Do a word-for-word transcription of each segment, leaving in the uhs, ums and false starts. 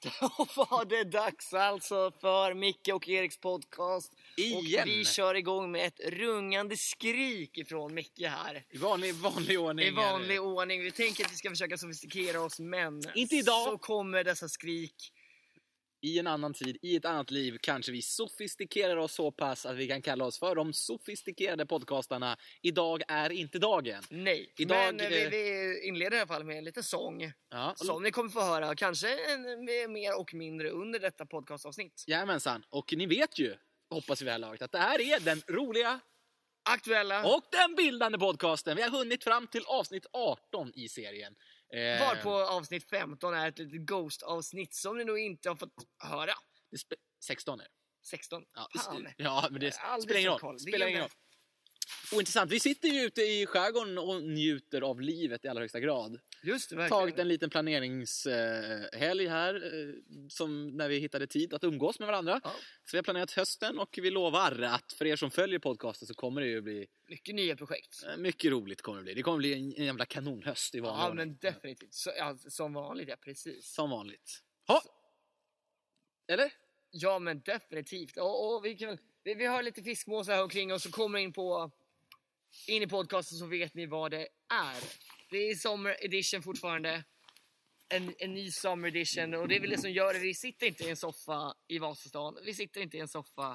Så var det dags alltså för Micke och Eriks podcast. Igen. Och vi kör igång med ett rungande skrik ifrån Micke här. I vanlig, vanlig ordning. I vanlig ordning. Vi tänker att vi ska försöka sofistikera oss, men inte idag. Så kommer dessa skrik. I en annan tid, i ett annat liv, kanske vi sofistikerar oss så pass att vi kan kalla oss för de sofistikerade podcastarna. Idag är inte dagen. Nej, Idag, men vi, vi inleder i alla fall med en liten sång. Ja. Som ni kommer få höra, kanske en, mer och mindre under detta podcastavsnitt. Jajamensan, och ni vet ju, hoppas vi väl laget, att det här är den roliga, aktuella och den bildande podcasten. Vi har hunnit fram till avsnitt arton i serien. Eh, Var på avsnitt femton är ett litet Ghost-avsnitt som ni nog inte har fått höra. Det spe- sexton är det. sexton? Ja, Fan. ja, men det Aldrig spelar ingen roll. koll. Spelar ingen roll. Ointressant. Vi sitter ju ute i skärgården och njuter av livet i allra högsta grad. Just det, verkligen. Tagit en liten planeringshelg här, eh, som när vi hittade tid att umgås med varandra. Ja. Så vi har planerat hösten och vi lovar att för er som följer podcasten så kommer det ju bli mycket nya projekt. eh, mycket roligt kommer det bli. Det kommer bli en, en jävla kanonhöst i vanlig Ja, ordning. men definitivt. Så, ja, som vanligt, ja, precis. Som vanligt. Ha! Eller? Ja, men definitivt. Och, och vi, kan, vi, vi har lite fiskmåsar här omkring oss och kommer in på in i podcasten så vet ni vad det är. Det är summer edition fortfarande. En, en ny summer edition. Och det är väl det som gör det. Vi sitter inte i en soffa i Vasastan. Vi sitter inte i en soffa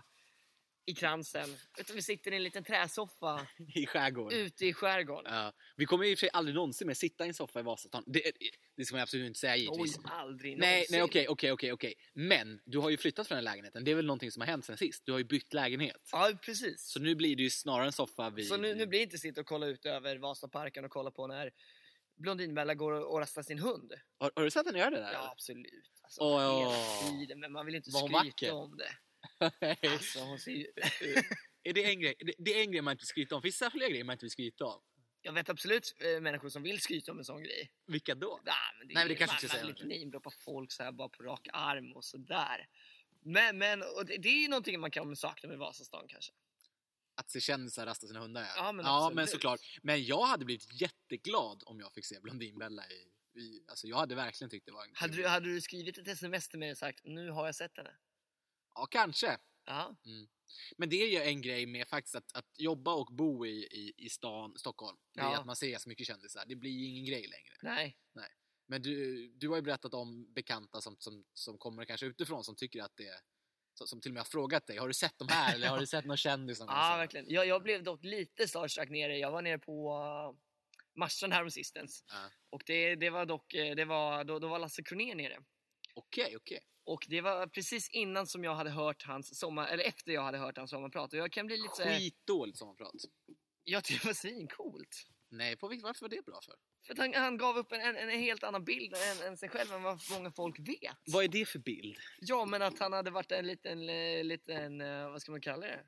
i Kransen. Utan vi sitter i en liten träsoffa I skärgården. ute i skärgården. Ja. Vi kommer i och för sig aldrig någonsin med sitta i en soffa i Vasastan. Det, det ska man absolut inte säga givetvis. Oj, aldrig Nej, någonsin. nej, okej, okej, okej, okej. Men du har ju flyttat från den lägenheten. Det är väl någonting som har hänt sen sist. Du har ju bytt lägenhet. Ja, precis. Så nu blir det ju snarare en soffa vid... Så nu, nu blir det inte sitta och kolla ut över Vasaparken och kolla på när Blondinbella går och, och rastar sin hund. Har, har du sett henne göra det där? Ja, absolut. Alltså, Åh. hela tiden, men man vill inte Var hon skryta vacker? om det. Eller? Alltså, hon ser ju... Är det en grej? Det, det är en grej man inte vill skryta om. Finns det fler grejer man inte vill skryta om? Jag vet absolut äh, människor som vill skryta om en sån grej. Vilka då? Ja, men det, Nej, men det kanske man, inte ska man säga vill inte namedroppa folk så här bara på rak arm och sådär. Men, men och det, det är ju någonting man kan sakna med Vasastan kanske. Att se kändisar rasta sina hundar, ja. Ja, men ja, absolut. men såklart. Men jag hade blivit jätteglad om jag fick se Blondinbella i... i alltså jag hade verkligen tyckt det var en... Hade du, hade du skrivit ett sms till mig och sagt, nu har jag sett henne? Ja, kanske. Ja. Mm. Men det är ju en grej med faktiskt att, att jobba och bo i, i, i stan, Stockholm. Det är Ja. att man ser så mycket kändisar. Det blir ju ingen grej längre. Nej. Nej. Men du, du har ju berättat om bekanta som, som, som kommer kanske utifrån som tycker att det som, som till och med har frågat dig. Har du sett de här? Eller har du sett någon kändis? Som Ja, verkligen. Jag, jag blev dock lite starstruck nere. Jag var nere på uh, Marstrand här om sistens. Ja. Och det, det var dock, det var, då, då var Lasse Kronér nere. Okej, okej. Och det var precis innan som jag hade hört hans sommar, eller efter jag hade hört hans sommarprat. Och jag kan bli lite så här, Skitdåligt sommarprat. jag tycker det var svincoolt. Nej, på, varför var det bra för? För att han, han gav upp en, en, en helt annan bild än, än sig själv än vad många folk vet. Vad är det för bild? Ja, men att han hade varit en liten, eh, liten eh, vad ska man kalla det?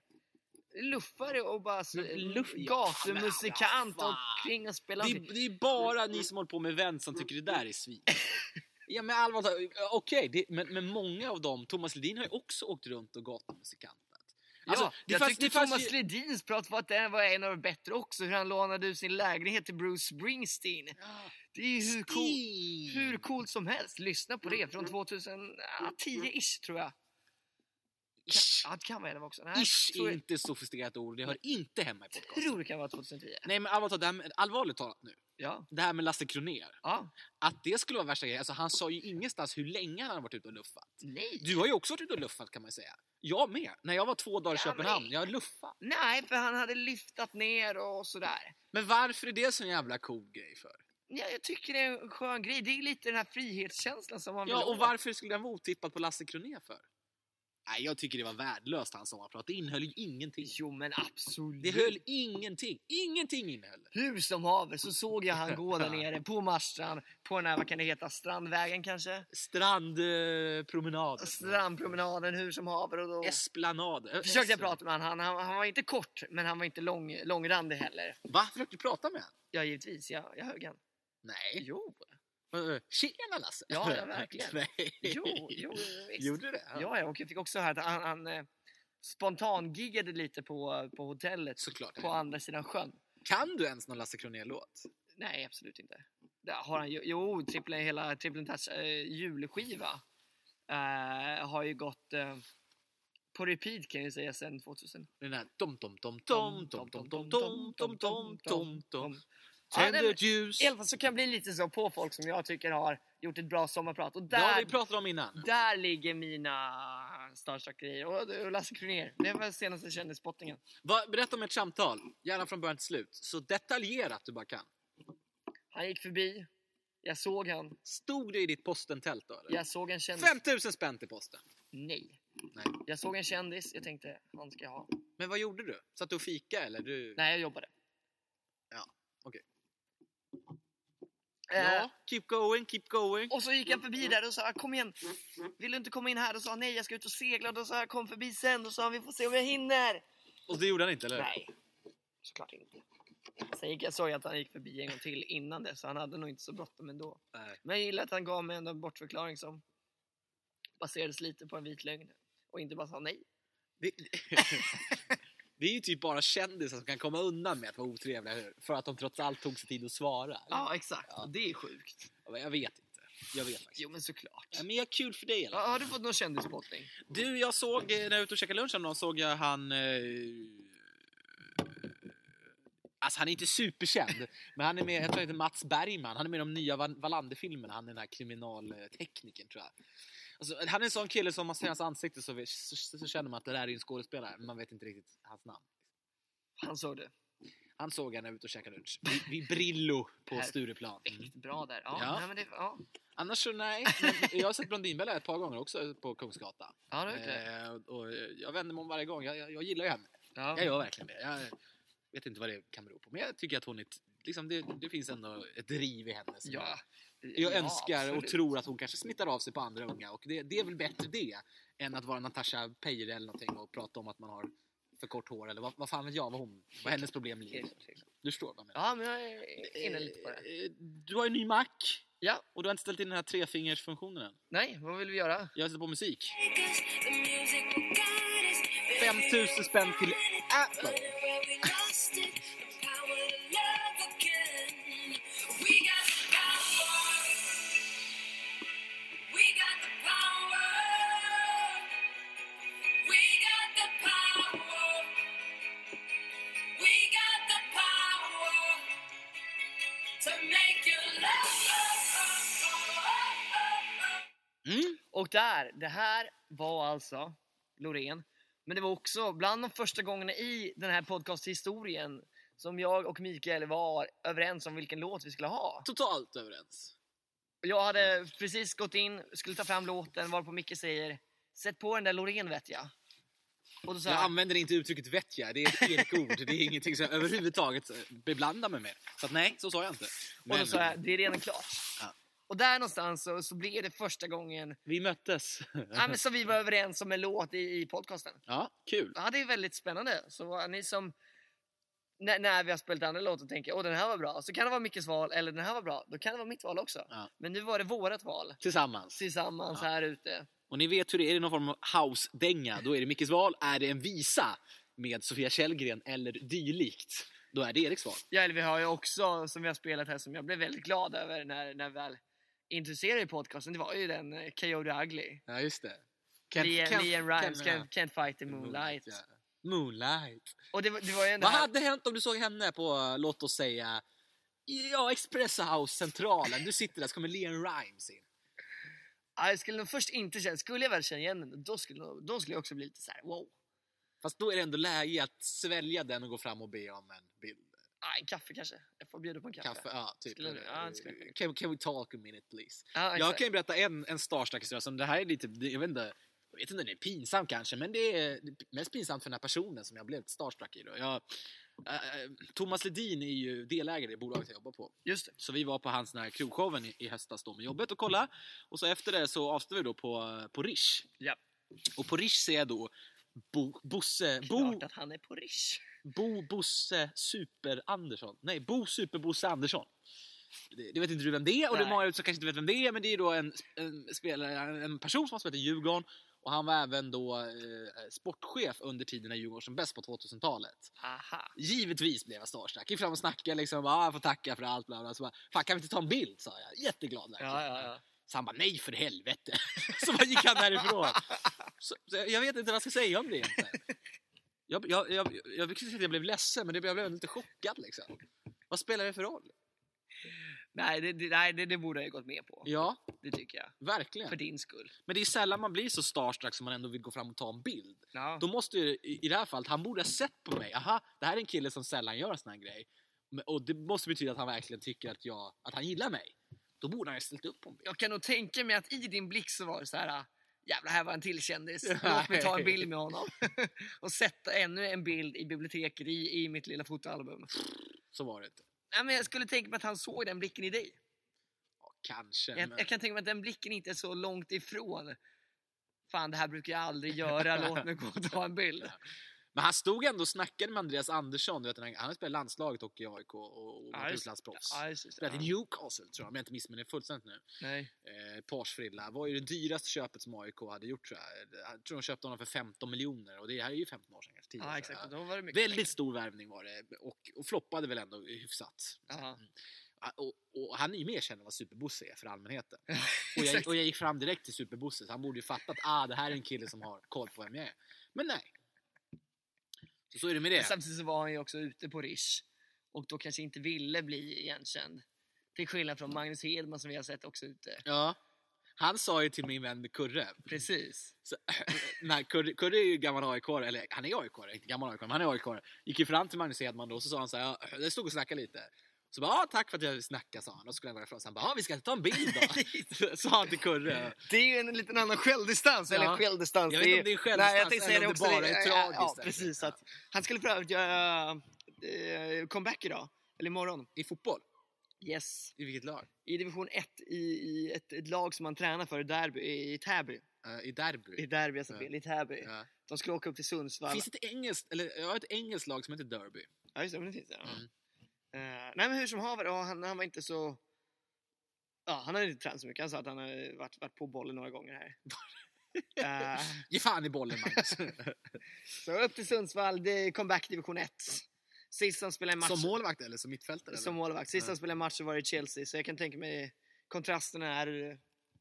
Luffare och bara så, Luff- gatumusikant Ja, och kring och spela. Det är, det är bara ni som håller på med event som tycker det där är svin. Ja, men allvar, okej, okay, men, men många av dem, Thomas Ledin har ju också åkt runt och gatumusikantat. Alltså, Ja, det jag fanns, tyckte det fanns Thomas ju... Ledins prat var att det var en av de bättre också. Hur han lånade ut sin lägenhet till Bruce Springsteen. Ja. Det är ju hur, cool, hur coolt som helst. Lyssna på det från tjugohundratio-ish tror jag. Ish. Ja, det kan vara elva också. Nej, Ish tror är jag, inte ett sofistikerat ord. Det hör inte hemma i podcasten. tror det kan vara tjugohundratio. Nej, men allvarligt, det här med, allvarligt talat nu. Ja. Det här med Lasse Kronér. Ja. Att det skulle vara värsta grejen. Alltså, han sa ju ingenstans hur länge han har varit ute och luffat. Nej. Du har ju också varit ute och luffat, kan man säga. Jag med. När jag var två dagar i Ja, Köpenhamn. men- Jag har luffat. Nej, för han hade lyftat ner och sådär. Men varför är det så en jävla cool grej för? Ja, jag tycker det är en skön grej. Det är lite den här frihetskänslan som man vill Ja, och ha. varför skulle den vara otippat på Lasse Kronér för? Nej, jag tycker det var värdelöst hans sommarprat. Det innehöll ju ingenting. Jo, men absolut. Det höll ingenting. Ingenting innehöll det. Hur som haver så såg jag han gå där nere på Marstrand. På den här, vad kan det heta, Strandvägen kanske? Strandpromenad. Strandpromenaden, hur som haver. Och då Esplanad. försökte jag prata med han. Han, han. han var inte kort, men han var inte lång, långrandig heller. Va? Försökte du prata med han? Ja, givetvis. Jag, jag högg han. Nej. Jo. Uh, Tjena Lasse. Ja, ja, verkligen. Nej. Jo, jo, visst. Gjorde du det? Ja, ja, och jag fick också höra att han, han eh, spontan-giggade lite på, på hotellet. Såklart. På andra sidan sjön. Kan du ens någon Lasse Kronér-låt? Nej, absolut inte. Där har han ju, jo, trippeln, hela Trippeln Touch eh, julskiva. uh, har ju gått uh, på repeat kan jag säga sen tvåtusen. Den här tom tom tom tom tom tom tom tom tom tom tom tom. Ja, Tänder ett ljus. I alla fall så kan jag bli lite så på folk som jag tycker har gjort ett bra sommarprat. Och där, Ja, vi pratade om innan. där ligger mina starstruck-grejer. Och, och Lasse Kronér, det var senaste kändisspottingen. Va, berätta om ett samtal, gärna från början till slut. Så detaljerat du bara kan. Han gick förbi, jag såg han. Stod det i ditt postentält då? Eller? Jag såg en kändis. femtusen spänn till posten. Nej. Nej. Jag såg en kändis, jag tänkte han ska jag ha. Men vad gjorde du? Satt du och fika eller? Du... Nej, jag jobbade. Ja, okej. Eh, Ja, keep going, keep going. Och så gick jag förbi där och sa kom igen, vill du inte komma in här? Och sa nej, jag ska ut och segla. Och då sa jag kom förbi sen och sa vi får se om jag hinner. Och det gjorde han inte, eller? Nej, såklart inte. Sen gick jag såg att han gick förbi en gång till innan det, så han hade nog inte så bråttom ändå. Nej. Men jag gillar att han gav mig en bortförklaring som baserades lite på en vit lögn och inte bara sa nej. Det... Det är ju typ bara kändisar som kan komma undan med att vara otrevliga för att de trots allt tog sig tid att svara. Ja, exakt. Ja. Det är sjukt. Jag vet inte. Jag vet faktiskt. Jo, men såklart. Ja, men jag är kul för dig i alla fall. Ja, har du fått någon kändispottning? Du, jag såg, när jag var ute och käkade lunch någon såg jag han... Eh... Alltså han är inte superkänd, men han är med, jag tror han heter Mats Bergman. Han är med i de nya Wallander-filmerna. Han är den här kriminalteknikern, tror jag. Alltså, han är en sån kille som man ser hans ansikte så, så, så, så känner man att det där är en skådespelare, men man vet inte riktigt hans namn. Han såg det. Han såg jag när jag var ute och käkade lunch. Vid, vid Brillo på Här. Stureplan. Riktigt bra där. Ja, Ja. Nej, men det, ja. Annars så nej. Men jag har sett Blondinbella ett par gånger också på Kungsgatan. Ja, det är det. Eh, och jag vänder mig om varje gång. Jag, jag, jag gillar ju henne. Ja. Jag gör verkligen det. Jag vet inte vad det kan bero på. Men jag tycker att hon är... Liksom det, det finns ändå ett driv i henne. Som Ja. jag, jag Ja, önskar absolut. och tror att hon kanske smittar av sig på andra unga. Och det, det är väl bättre det än att vara Natasha Peire eller någonting och prata om att man har för kort hår. Eller vad, vad fan vet jag vad, hon, vad hennes problem ligger. Helt klart, helt klart. Du förstår vad jag menar. Ja, men jag är inne lite på det. Eh, Du har en ny Mac. Ja. Och du har inte ställt in den här trefingersfunktionen än. Nej, vad vill vi göra? Jag sätter på musik. femtusen spänn till Apple. Mm. Och där, det här var alltså Loreen. Men det var också bland de första gångerna i den här podcasthistorien som jag och Mikael var överens om vilken låt vi skulle ha. Totalt överens. Och jag hade precis gått in, skulle ta fram låten, varpå Micke säger sätt på den där Loreen vet jag. Och då sa Jag jag, använder inte uttrycket vet jag. Det är ett erik-ord. Det är ingenting som jag överhuvudtaget beblandar mig med. Så att nej, så sa jag inte. och då sa jag, det är redan klart. Ja. Och där någonstans så, så blev det första gången Vi möttes. ja, men så vi var överens om en låt i, i podcasten. Ja, kul. Ja, det är väldigt spännande. Så ni som när, när vi har spelat andra låtar och tänker åh den här var bra, så kan det vara Mickes val, eller den här var bra, då kan det vara mitt val också. Ja. Men nu var det vårat val Tillsammans. tillsammans Ja. här ute. Och ni vet hur det är, är det någon form av house-dänga. Då är det Mickes val. Är det en visa med Sofia Källgren eller dylikt, då är det Eriks val. Ja, eller vi har ju också som vi har spelat här som jag blev väldigt glad över när, när vi väl introducerade i podcasten. Det var ju den uh, Coyote Ugly. Ja, just det. Liam Liam Rhymes, Ken- can't, can't fight the moonlight. ja. Moonlight. Och det, var- det var ju ändå Vad här, hade hänt om du såg henne på, låt oss säga, ja, Express House-centralen. Du sitter där, så kommer Liam Rhymes in. ja, jag skulle nog först inte känna, skulle jag väl känna igen den, då skulle, nog- då skulle jag också bli lite så här: wow. Fast då är det ändå läge att svälja den och gå fram och be om en bild. Ah, en kaffe kanske. Jag får bjuda på en kaffe. Kaffe, ja, typ. Skulle du- ja, det skulle jag. can, can we talk a minute please? Ja, Jag exakt. kan ju berätta en, en starstruck-historia som det här är lite, jag vet inte, jag vet inte om det är pinsamt kanske, men det är mest pinsamt för den här personen som jag blev starstruck i då. Jag, äh, Thomas Ledin är ju delägare i bolaget jag jobbar på. Just det. Så vi var på hans den här krogshowen i, i höstas då med jobbet och kolla. Och så efter det så avstod vi då på, på Rish. Ja. Och på Rish ser jag då Bo, Bosse, Bo, Klart att han är på Rish. Bo Bosse Super Andersson. Nej, Bo Super Bosse Andersson. Det, det vet inte du vem det är, och det är Nej. många som kanske inte vet vem det är, men det är då en, en spelare, en person som har spelat i Djurgården, och han var även då eh, sportchef under tiden när Djurgården var som bäst på tvåtusentalet. Aha. Givetvis blev jag starstruck. Gick fram och snackade liksom, ah, jag får tacka för allt, bla bla. Så bara, fan kan vi inte ta en bild, sa jag. Jätteglad verkligen. Ja, ja, ja. Så han bara, nej för helvete. Så bara gick han därifrån. Så, så jag vet inte vad jag ska säga om det egentligen. Jag, jag, jag, jag, jag vill inte säga att jag blev ledsen, men det, jag blev lite chockad liksom. Vad spelar det för roll? Nej, det, det, nej det, det borde jag gått med på. Ja, det tycker jag. Verkligen. För din skull. Men det är sällan man blir så starstruck som man ändå vill gå fram och ta en bild. Ja. Då måste ju, i, i det här fallet, han borde ha sett på mig. Aha, det här är en kille som sällan gör en sån här grej. Och det måste betyda att han verkligen tycker att, jag, att han gillar mig. Då borde han ju ställt upp på mig. Jag kan nog tänka mig att i din blick så var det så här: jävla, här var en till kändis. Låt mig ta en bild med honom. Och sätta ännu en bild i biblioteket i, i mitt lilla fotoalbum. Så var det inte. Nej, men jag skulle tänka mig att han såg den blicken i dig. Ja, kanske. Jag, men... jag kan tänka mig att den blicken inte är så långt ifrån. Fan, det här brukar jag aldrig göra. Låt mig gå och ta en bild. Men han stod ändå och snackade med Andreas Andersson. Du vet, han har spelat landslaget och i A I K och, och ja, utlandsproffs. Ja, spelat i Newcastle, tror jag. Men jag inte missminner mig fullständigt nu. Nej. Eh, Parsfrilla var ju det dyraste köpet som A I K hade gjort, tror jag. Jag tror de köpte honom för femton miljoner. Och det här är ju femton år sedan. tio, ja, exakt. Då var det mycket väldigt pengar. Stor värvning var det. Och, och floppade väl ändå hyfsat. Aha. Och, och han är ju mer känd än vad Superbosse är för allmänheten. och, jag, och jag gick fram direkt till Superbosse. Så han borde ju fatta att ah, det här är en kille som har koll på vem jag är. Men nej. Så, så är det med det. Samtidigt så var han ju också ute på Rish. Och då kanske inte ville bli igenkänd. Till skillnad från Magnus Hedman som vi har sett också ute. Ja. Han sa ju till min vän Kurre. Precis. Så, nej, Kurre, Kurre är ju gammal A I K, eller han är A I K, inte gammal A I K, men han är A I K. Gick ju fram till Magnus Hedman då och så sa han så här, ja, det stod och snackade lite. Så bara, ja, tack för att jag snackade, sa han. Och så skulle han gå ifrån. Så han bara, ja, vi ska ta en bild då. Sa han till Kurre. Det är ju en liten annan självdistans. Ja. Eller självdistans. Jag vet inte om det är självdistans Nej, jag tänkte säga eller det om också. det bara är tragiskt. Ja, precis. Ja. Att han skulle för övrigt göra äh, comeback idag. Eller imorgon. I fotboll? Yes. I vilket lag? I division ett. I, i ett, ett lag som han tränar för i Derby. I Täby. Uh, I Derby? I Derby, alltså ja. I Täby. Ja. De skulle åka upp till Sundsvall. Finns det ett engelskt, eller jag har ett engelskt lag som heter Derby? Ja, just det, men det finns det. Ja. Mm. Uh, nej, men hur som haver, ja, han, han var inte så... Ja, han hade inte tränat så mycket. Han sa att han har varit, varit på bollen några gånger här. uh, Ge fan i bollen, Magnus. Så upp till Sundsvall, det är comeback division ett. Sist han spelade en match... Som målvakt eller som mittfältare? Eller? Som målvakt. Sist ja. han spelade en match så var det Chelsea. Så jag kan tänka mig kontrasterna är...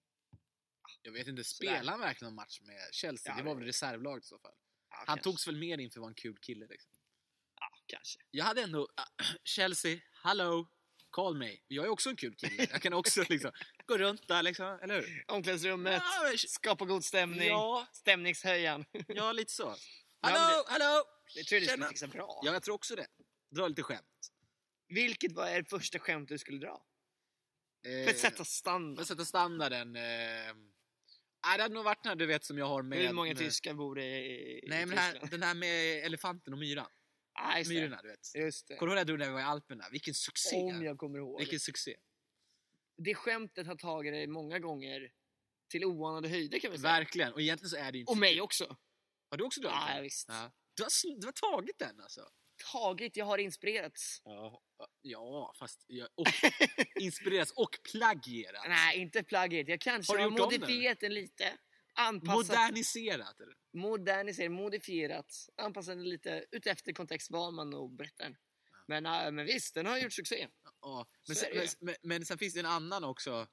Jag vet inte, spelar han verkligen en match med Chelsea? Ja, det var det... väl reservlaget i så fall. Ja, han kanske. togs väl mer in för att vara en kul kille liksom. Ja, kanske. Jag hade ändå, uh, Chelsea, hello, call me. Jag är också en kul kille. Jag kan också liksom gå runt där liksom, eller hur? Omklädningsrummet, Ja, men... skapa god stämning, ja. stämningshöjan. Ja, lite så. Hallå, Ja, det... hallå! Det tror jag du skulle fixa bra. Ja, jag tror också det. Dra lite skämt. Vilket var det första skämt du skulle dra? Eh, för att sätta standard. För att sätta standarden. Eh, nej, det hade nog varit den här, du vet, som jag har med... Hur många med... tyskar bor det i, i Nej, men den här, den här med elefanten och myran. Ah, just Myrorna, du vet. Just det. Kommer du ihåg det när vi var i Alperna? Vilken succé. Om jag kommer ihåg. Vilken succé. Det skämtet har tagit dig många gånger till oanade höjder, kan vi säga. Verkligen. Och egentligen så är det ju inte... Och mig också. Har du också dragit Ja, den? visst. Ja. Du, har, du har tagit den alltså? Tagit, jag har inspirerats. Ja, ja fast jag, och, inspirerats och plagierat. Nej, inte plagget. Jag kanske har, har, har modifierat den lite. Anpassat. Moderniserat? Eller? Moderniserat, modifierat. Anpassat den lite utefter kontext vad man nog berättar. Ja. Men, äh, men visst, den har gjort succé. Ja, men, sen, men, men, men sen finns det en annan också.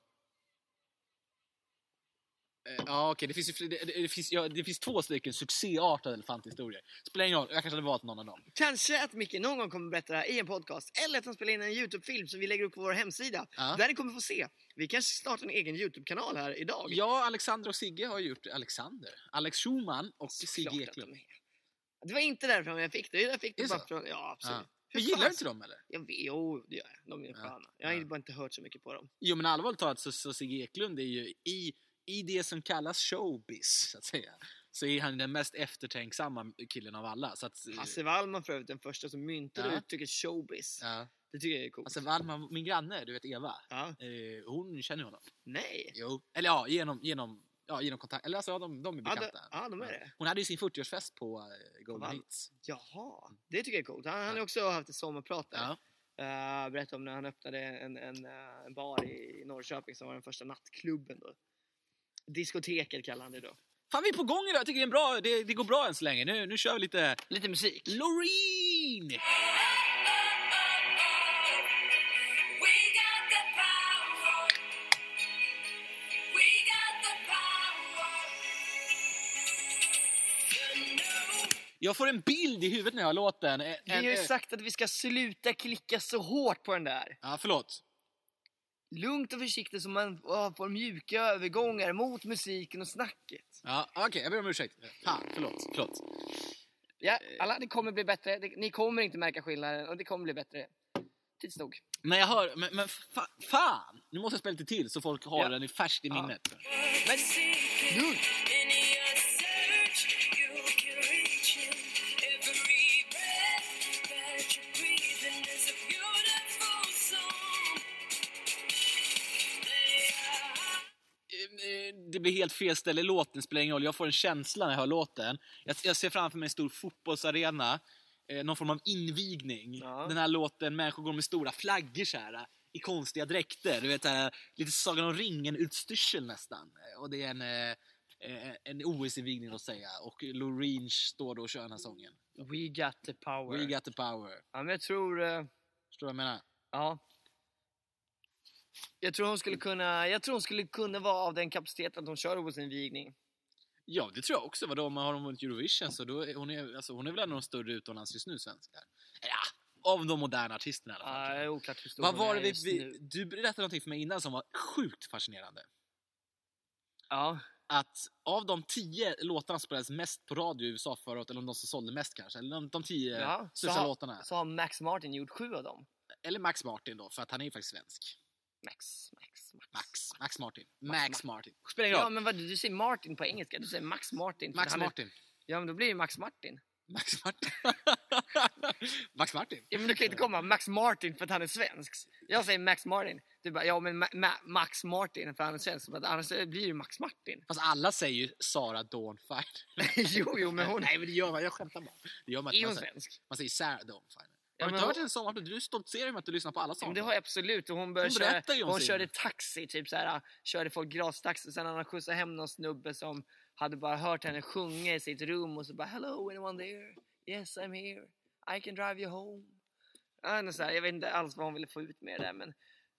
Ja, okej, det finns ju det, det, finns, ja, det finns två stycken succéartade elefanthistorier. Spelar ingen roll, jag kanske hade valt någon av dem. Kanske att Micke någon gång kommer berätta det här i en podcast. Eller att han spelar in en YouTube-film som vi lägger upp på vår hemsida. Ja. Där ni kommer få se. Vi kanske startar en egen YouTube-kanal här idag. Ja, Alexander och Sigge har gjort Alexander. Alex Schumann och Så Sigge klart att Eklund. de är. Det var inte därifrån jag fick det. Jag fick det, Det är bara så? från... Ja, absolut. Ja. Hur Men gillar fan- inte dem eller? Jag vet, jo, det gör jag. De är Ja. sköna. Jag har Ja. bara inte hört så mycket på dem. Jo, men allvarligt talat så, så Sigge Eklund är ju i, i det som kallas showbiz, så att säga. Så är han den mest eftertänksamma killen av alla. Så att, Hasse Wallman för övrigt, den första som myntade Ja. uttrycket showbiz. ja. Det tycker jag är coolt. Alltså Wallman, min granne, du vet Eva, Ja. eh, hon känner honom. Nej. Jo, eller ja, genom, genom, ja, genom kontakt. Eller alltså, ja, de, de är Ja, bekanta. de, ja, de är det. Hon hade ju sin fyrtioårsfest på uh, Golden Wall- Hits. Jaha, det tycker jag är coolt. Han, han har också haft ett sommarprat där. Ja. Uh, berättade om när han öppnade en, en, uh, en bar i Norrköping som var den första nattklubben då. Diskoteket kallar han det då. Fan, vi är på gång idag. Jag tycker det är en bra, det, det går bra än så länge. Nu, nu kör vi lite Lite musik. Loreen! Jag får en bild i huvudet när jag har låten. En, Vi har ju en, sagt att vi ska sluta klicka så hårt på den där. Ja, förlåt. Lugnt och försiktigt så man oh, får mjuka övergångar mot musiken och snacket. Ja, okej, okay, jag ber om ursäkt. Fan, förlåt, förlåt. Ja, alla, det kommer bli bättre. Det, ni kommer inte märka skillnaden och det kommer bli bättre. Tids nog. När jag hör, men, men fa, fan! Nu måste jag spela lite till så folk har Ja. den i färskt i Ja. minnet. Men, lugnt! Det blir helt fel ställe i låten, spelar ingen roll. Jag får en känsla när jag hör låten. Jag, jag ser framför mig en stor fotbollsarena, eh, någon form av invigning. Ja. Den här låten, människor går med stora flaggor så här, i konstiga dräkter. Du vet, här, lite Sagan om ringen-utstyrsel nästan. Och det är en, eh, en O S-invigning att säga. Och Loreen står då och kör den här sången. We got the power. We got the power. Ja, men jag tror... Uh, Förstår du vad jag menar? ja. Jag tror hon skulle kunna... Jag tror hon skulle kunna vara av den kapaciteten att hon kör på sin vigning. Ja, det tror jag också. Vadå, om man har hon vunnit Eurovision så då är hon, är, alltså, hon är väl en av de större utomlands just nu, svenskar. Ja, av de moderna artisterna i alla fall. Ja, oklart hur stor Vad hon var är det vi, just vi, nu. du berättade någonting för mig innan som var sjukt fascinerande. Ja. Att av de tio låtarna som spelades mest på radio i U S A förra året, eller de som sålde mest kanske, eller de, de tio Ja, så största har- låtarna. Så har Max Martin gjort sju av dem. Eller Max Martin då, för att han är ju faktiskt svensk. Max, Max, Max. Max, Max Martin. Max Max Martin. Spelar ingen Ja, roll. men vad, du säger Martin på engelska. Du säger Max Martin. för Max han är- Martin. Ja, men då blir det Max Martin. Max Martin. Max Martin. Ja, men du kan inte komma Max Martin för att han är svensk. Jag säger Max Martin. Du bara, ja men Ma- Ma- Max Martin för han är svensk. Men annars blir det Max Martin. Fast alla säger ju Sarah Dawn Finer. jo, jo, men hon... Nej, men det gör man. Jag skämtar bara. Det gör man Är inte. hon Man säger, svensk? man säger Sarah Dawn Finer. Ja, Har du men inte hört hon- en sång? Du stoltserar med att du lyssnar på alla Ja, sånger. men det har jag absolut. Och hon, började Hon berättar ju köra, om hon sin- körde taxi, typ så här, körde folk grastaxi. Sen han skjutsade hem någon snubbe som hade bara hört henne sjunga i sitt rum. Och så bara, hello, anyone there? Yes, I'm here. I can drive you home. Ja, så här, jag vet inte alls vad hon ville få ut med det där, men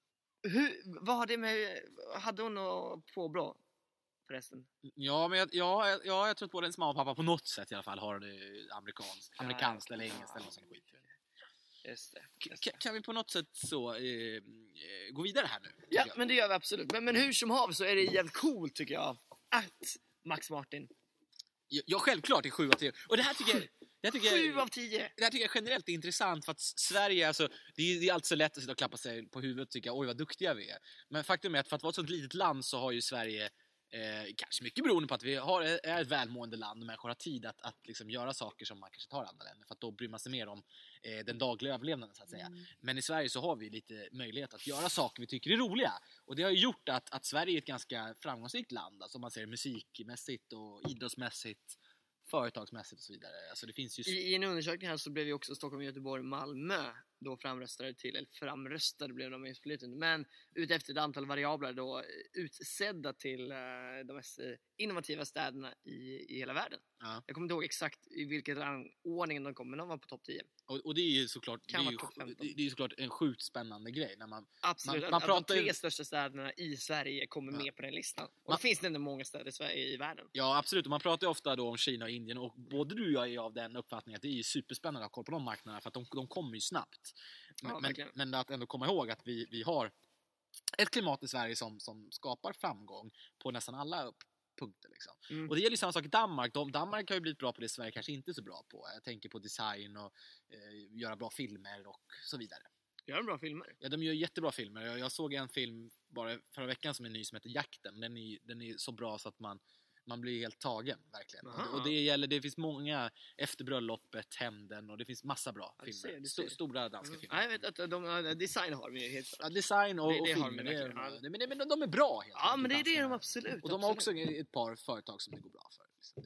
hur, vad har det med, hade hon något påbrå förresten? Ja, men jag, ja, jag- ja, jag tror att både hennes mamma och pappa på något sätt i alla fall har det amerikanskt, Ja, amerikanskt ja. eller engelskt eller något sånt skit. Just det. K- Just Kan, det. kan vi på något sätt så eh, eh, gå vidare här nu? tycker Ja, jag? men det gör vi absolut. Men, men hur som hav så är det jävligt coolt tycker jag att Max Martin. Ja, ja, självklart är sju av tio. Och det här tycker jag, det här tycker jag, Sju av tio! det här tycker jag generellt är intressant för att Sverige, alltså, det är, det är alltid så lätt att sitta och klappa sig på huvudet och tycka oj vad duktiga vi är. Men faktum är att för att vara ett sånt litet land så har ju Sverige Eh, kanske mycket beroende på att vi har, är ett välmående land och människor har tid att, att liksom göra saker som man kanske tar i andra länder för att då bryr man sig mer om eh, den dagliga överlevnaden så att säga. Mm. Men i Sverige så har vi lite möjlighet att göra saker vi tycker är roliga och det har ju gjort att, att Sverige är ett ganska framgångsrikt land, alltså om man ser musikmässigt och idrottsmässigt, företagsmässigt och så vidare. Alltså det finns ju... I, I en undersökning här så blev ju också Stockholm, Göteborg, Malmö då framröstade till, eller framröstade blev de absolut inte, men utefter ett antal variabler då utsedda till uh, de mest uh, innovativa städerna i, i hela världen. Ja. Jag kommer inte ihåg exakt i vilken rangordning de kom, men de var på topp tio. Och, och det är ju såklart, det Kan är ju, vara topp femton. det, det är ju såklart en sjukt spännande grej när man... Absolut, Man- man, man att pratar de ju- tre största städerna i Sverige kommer Ja. med på den listan. Och Man- det finns det ändå många städer i Sverige i världen. Ja, absolut. Och man pratar ju ofta då om Kina och Indien och både du och jag är av den uppfattningen att det är ju superspännande att ha koll på de marknaderna för att de, de kommer ju snabbt. Men, Ja, men, verkligen. men att ändå komma ihåg att vi, vi har ett klimat i Sverige som, som skapar framgång på nästan alla upp- punkter. Liksom. Mm. Och det gäller ju samma sak i Danmark. De, Danmark har ju blivit bra på det Sverige kanske inte är så bra på. Jag tänker på design och eh, göra bra filmer och så vidare. Gör bra filmer. Ja, de gör jättebra filmer. Jag, jag såg en film bara förra veckan som är ny som heter Jakten. Den är, den är så bra så att man, man blir helt tagen, verkligen. Aha. Och, och det gäller, det finns många Efter bröllopet, Hämnden och det finns massa bra Ja, du filmer. ser, du Sto- ser. Stora danska Mm. filmer. Ja, jag vet att de, de, design har vi ju helt Ja, design och, Det- och det har de filmer. Det är, verkligen, ja. det- men, det- men de är bra helt Ja, enkelt, men det är det de danskarna. absolut. Och de har också absolut. ett par företag som det går bra för. Liksom. Det,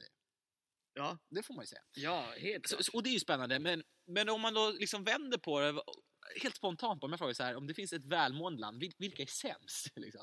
Ja, det får man ju säga. ja helt Så, klart. så- och det är ju spännande. Men, men om man då liksom vänder på det helt spontant på, om jag frågar så här, om det finns ett välmående land, vil, vilka är sämst? Liksom?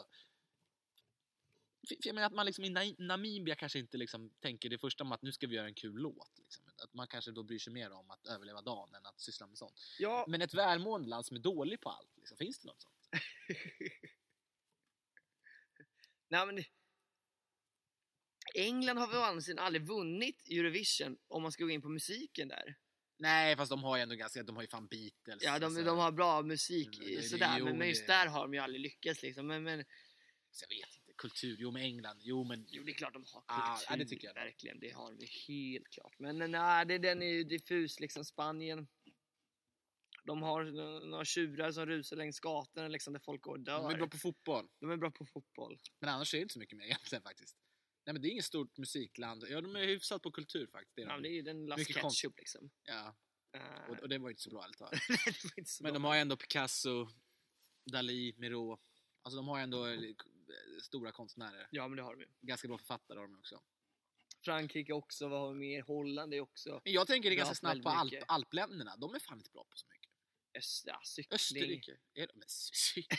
För jag menar att man liksom i Na- Namibia kanske inte liksom tänker det första om att nu ska vi göra en kul låt. Liksom. Att man kanske då bryr sig mer om att överleva dagen än att syssla med sånt. Ja, Men ett välmående land som är dålig på allt, liksom, finns det något sånt? nej men det- England har väl å andra sidan aldrig vunnit Eurovision om man ska gå in på musiken där. Nej, fast de har ju ändå ganska, de har ju fan Beatles. Ja, de, alltså. de har bra musik Det- det- sådär, jo, men, men just det- där har de ju aldrig lyckats liksom. Men, men Så jag vet inte, kultur, jo men England, jo men... jo, det är klart de har kultur. Ah, ja, det tycker jag. Verkligen, det har de helt klart. Men nej, det, den är ju diffus liksom. Spanien. De har några tjurar som rusar längs gatorna liksom, där folk går och dör. De är bra på fotboll. De är bra på fotboll. Men annars är det inte så mycket mer egentligen faktiskt. Nej men det är inget stort musikland. Ja, de är hyfsat på kultur faktiskt. Det är Ja, de. men det är ju den Las Mycket konst. Ketchup liksom. Ja, Uh, och, och det var ju inte så bra allt. det var inte så Men bra. de har ju ändå Picasso, Dalí, Miro. Alltså de har ju ändå eh, stora konstnärer. Ja, men det har de ju. Ganska bra författare har de också. Frankrike också, vad har vi mer? Holland är också. Men jag tänker det Bra ganska snabbt på väldigt Alp, mycket. Alpländerna. De är fan inte bra på så mycket. Öst, ja, cykling. Österrike. Är de men cykling?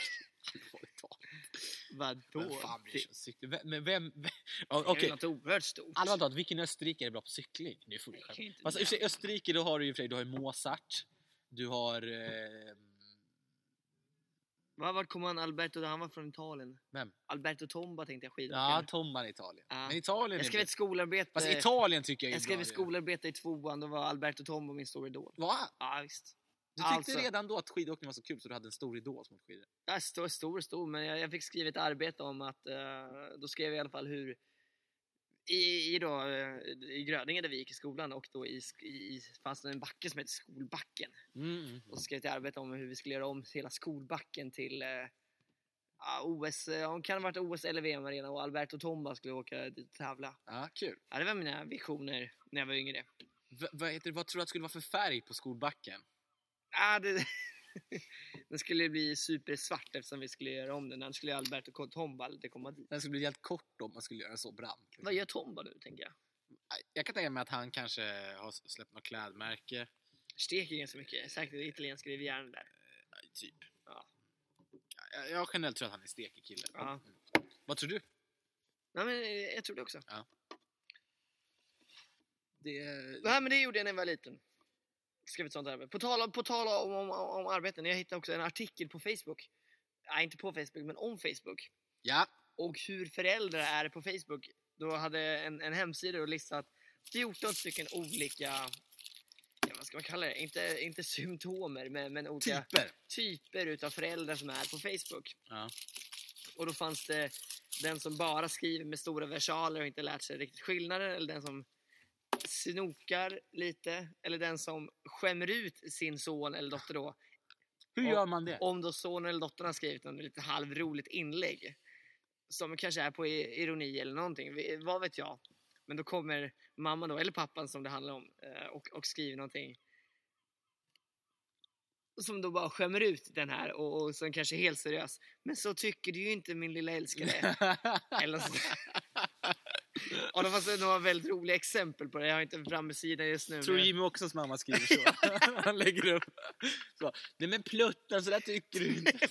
Vadå? Vem fan bryr sig Det- om cykling? Vem, men vem... vem? Ja, det är Okej, ju något oerhört stort. allvarligt talat, vilken Österrike är bra på cykling? Det får vi Det kan ju skämta. inte Fast i och för sig, nämna. Österrike, då har du ju för dig, du har ju Mozart. Du har... Eh, Vad var kommer han Alberto? Han var från Italien. vem? Alberto Tomba tänkte jag Ja, skidåkare. Tomman i Italien. Ja. Men Italien Jag är skrev ett skolarbete. Fast Italien tycker jag är jag skrev bra ett det. skolarbete i tvåan. Då var Alberto Tomba min stora idol. Va? Ja, visst. Du tyckte Alltså- redan då att skidåkning var så kul så du hade en stor idol som åkte skidor? Ja, stor, stor, stor. Men jag, jag fick skriva ett arbete om att... eh, då skrev jag i alla fall hur... I, i, då, eh, i Grödinge där vi gick i skolan och då i, sk- i fanns det en backe som heter Skolbacken. Mm, mm. Och så skrev jag ett arbete om hur vi skulle göra om hela Skolbacken till eh, ja, O S. eh, Om kan ha varit O S eller V M-arena och Alberto Tomba skulle åka dit och tävla. Ja, kul. Ja, det var mina visioner när jag var yngre. V- vad, heter, det- vad tror du att det skulle vara för färg på skolbacken? Ja, det, den skulle bli supersvart eftersom vi skulle göra om den. Den skulle Alberto Tomba inte komma dit. Den skulle bli helt kort om man skulle göra den så brant. liksom. Vad gör Tomba nu, tänker jag? Jag kan tänka mig att han kanske har släppt något klädmärke. Steker ganska mycket. Säkert det italienska rivieran där. Ja, typ. Ja. Jag, jag generellt tror att han är stekig kille. Ja. Mm. Vad tror du? Nej, men eh, jag tror det också. Det... Nej, men det gjorde jag när jag var liten. Skrev ett sånt arbete. På tal, på tal om, om, om arbeten. Jag hittade också en artikel på Facebook. Nej, inte på Facebook, men om Facebook. Ja. Och hur föräldrar är på Facebook. Då hade en, en hemsida och listat fjorton stycken olika, ja, vad ska man kalla det? Inte, inte symptomer, men, men olika Typer. typer utav föräldrar som är på Facebook. Ja. Och då fanns det den som bara skriver med stora versaler och inte lärt sig riktigt skillnaden. Eller den som snokar lite. Eller den som skämmer ut sin son eller dotter då. Hur Och- gör man det? Om då sonen eller dottern har skrivit en lite halvroligt inlägg. Som kanske är på i- ironi eller någonting. Vi- Vad vet jag. Men då kommer mamman då, eller pappan som det handlar om. eh, Och, och skriver någonting. Som då bara skämmer ut den här. Och, och som kanske är helt seriös. Men så tycker du ju inte, min lilla älskare. Eller så. Och då fanns det några väldigt roliga exempel på det. Jag har inte framme sidan just nu. Tror men- Jimmy också att mamma skriver så? Han lägger upp. Så. Nej men pluttan, så där tycker du inte.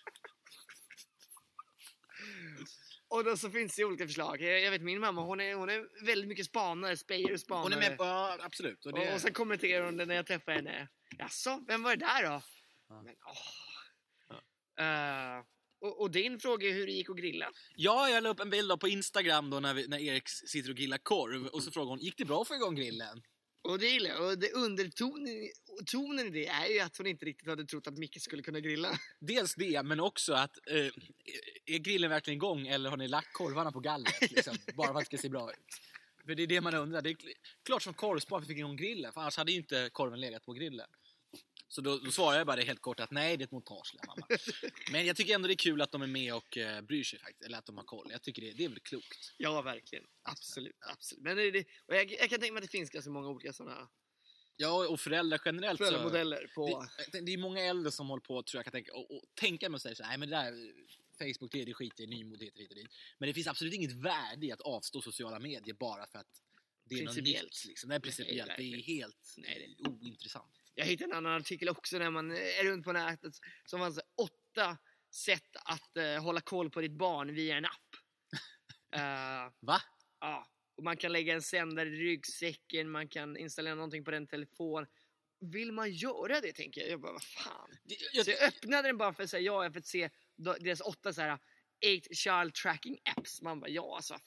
Och då så finns det olika förslag. Jag jag vet min mamma, hon är, hon är väldigt mycket spanare, spejer och spanare. Hon är med på, ja absolut. Och Och, det, och sen kommenterar hon det när jag träffar henne. Jaså, vem var det där då? Ja. Men, åh. Eh, och, och din fråga är hur det gick att grilla. Ja, jag la upp en bild då på Instagram då när, vi, när Erik sitter och grillar korv. Och så frågar hon, gick det bra att få igång grillen? Och det gillar jag. Och det undertonen tonen i det är ju att hon inte riktigt hade trott att Micke skulle kunna grilla. Dels det, men också att eh, är grillen verkligen igång eller har ni lagt korvarna på gallret? Liksom, bara för att det ska se bra ut. För det är det man undrar. Det är kl- klart som korvspar vi fick igång grillen, för annars hade ju inte korven legat på grillen. Så då, då svarar jag bara det helt kort att nej, det är ett montage, mamma. Men jag tycker ändå det är kul att de är med och eh, bryr sig faktiskt, eller att de har koll. Jag tycker det, det är väl klokt. Ja, verkligen. Absolut, absolut. Men det, är det, och jag, jag kan tänka mig att det finns ganska många olika sådana Ja, och föräldrar generellt så... föräldramodeller på... Det, det är många äldre som håller på, tror jag kan tänka, och, och tänka mig och säga så här, nej men det där Facebook, det är det skit i, nymodighet hit och dit. Men det finns absolut inget värde i att avstå sociala medier bara för att det är något Principiellt. nytt. Liksom. Nej, principiellt. Det är verkligen. helt Nej, eh, ointressant. Jag hittade en annan artikel också när man är runt på nätet som var så åtta sätt att eh, hålla koll på ditt barn via en app. Eh, Va? ja, och man kan lägga en sändare i ryggsäcken, man kan installera någonting på den telefon. Vill man göra det, tänker jag? Jag bara, vad fan? Det, jag, Så jag öppnade den bara för att säga ja, för att se då- deras åtta så här eight child tracking apps. Man bara, ja alltså vad fan.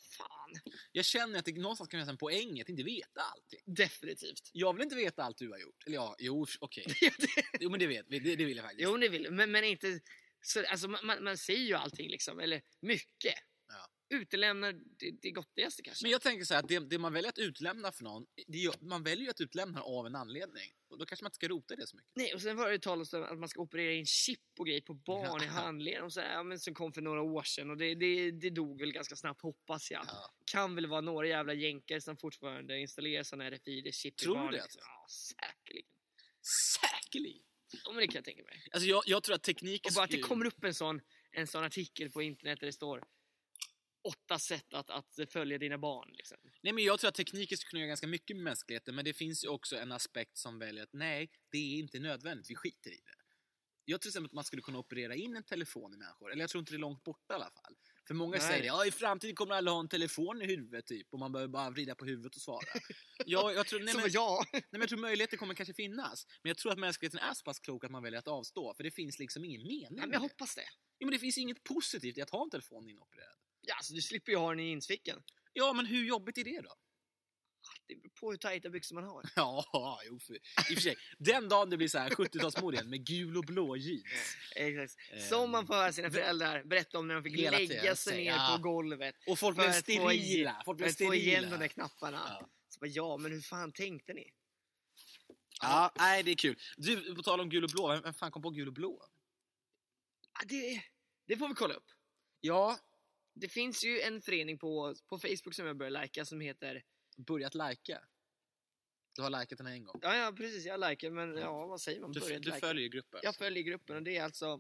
fan. Jag känner att det någonstans kan finnas en poäng att inte veta allting. Definitivt. Jag vill inte veta allt du har gjort. Eller ja, jo, okej. Jo, men det vet vi. Det, det vill jag faktiskt. Jo, det vill men, men inte... Så, alltså, man, man säger ju allting liksom, eller mycket. Ja. Utelämnar det, det gottigaste kanske. Men jag tänker så här, att det, det man väljer att utlämna för någon, det gör, man väljer ju att utlämna av en anledning. Och då kanske man inte ska rota i det så mycket. Nej, och sen var det ju tal om att man ska operera in chip och grejer på barn Ja. i handleden och så här, ja, men som kom för några år sedan och det, det, det dog väl ganska snabbt, hoppas jag. Ja. Kan väl vara några jävla jänkare som fortfarande installerar sådana R F I D-chip Tror i du barn. det? Liksom. Ja, säkerligen. Säkerligen. Ja, men det kan jag tänka mig. Alltså jag, jag tror att tekniken... Och bara att det kommer upp en sån, en sån artikel på internet där det står åtta sätt att, att följa dina barn. Liksom. Nej, men jag tror att tekniken skulle kunna göra ganska mycket med mänskligheten, men det finns ju också en aspekt som väljer att nej, det är inte nödvändigt, vi skiter i det. Jag tror exempel att man skulle kunna operera in en telefon i människor, eller jag tror inte det är långt borta i alla fall. För många Nej. säger det, ja i framtiden kommer alla ha en telefon i huvudet typ, och man behöver bara vrida på huvudet och svara. jag, jag tror, nej, Som men, jag. nej, men jag tror möjligheten kommer kanske finnas, men jag tror att mänskligheten är så pass klok att man väljer att avstå, för det finns liksom ingen mening. Nej, men jag hoppas det. Ja, men det finns inget positivt i att ha en telefon inopererad. Ja, alltså, du slipper ju ha den i insfickan. Ja, men hur jobbigt är det då? Det beror på hur tajta byxor man har. Ja, jo, för, i och för sig. Den dagen det blir så här sjuttiotalsmod igen med gul och blå jeans. Exakt. Eh, Som man får höra sina föräldrar berätta om när de fick Hela lägga tiden, sig säga, ner ja. på golvet. Och folk För blev att få igen- sterila. Folk För blev att få igen de sterila. där knapparna. Ja. Så bara, ja, men hur fan tänkte ni? Ja, nej, det är kul. Du, på tal om gul och blå, vem vem fan kom på gul och blå? Ja, det, det får vi kolla upp. Ja, Det finns ju en förening på, på Facebook som jag börjar lajka som heter... börjat lika. Du har likat den en gång. Ja, ja precis, jag likar, men ja, vad säger man? Du, Börjat du lajka. följer gruppen. Jag följer gruppen och det är alltså...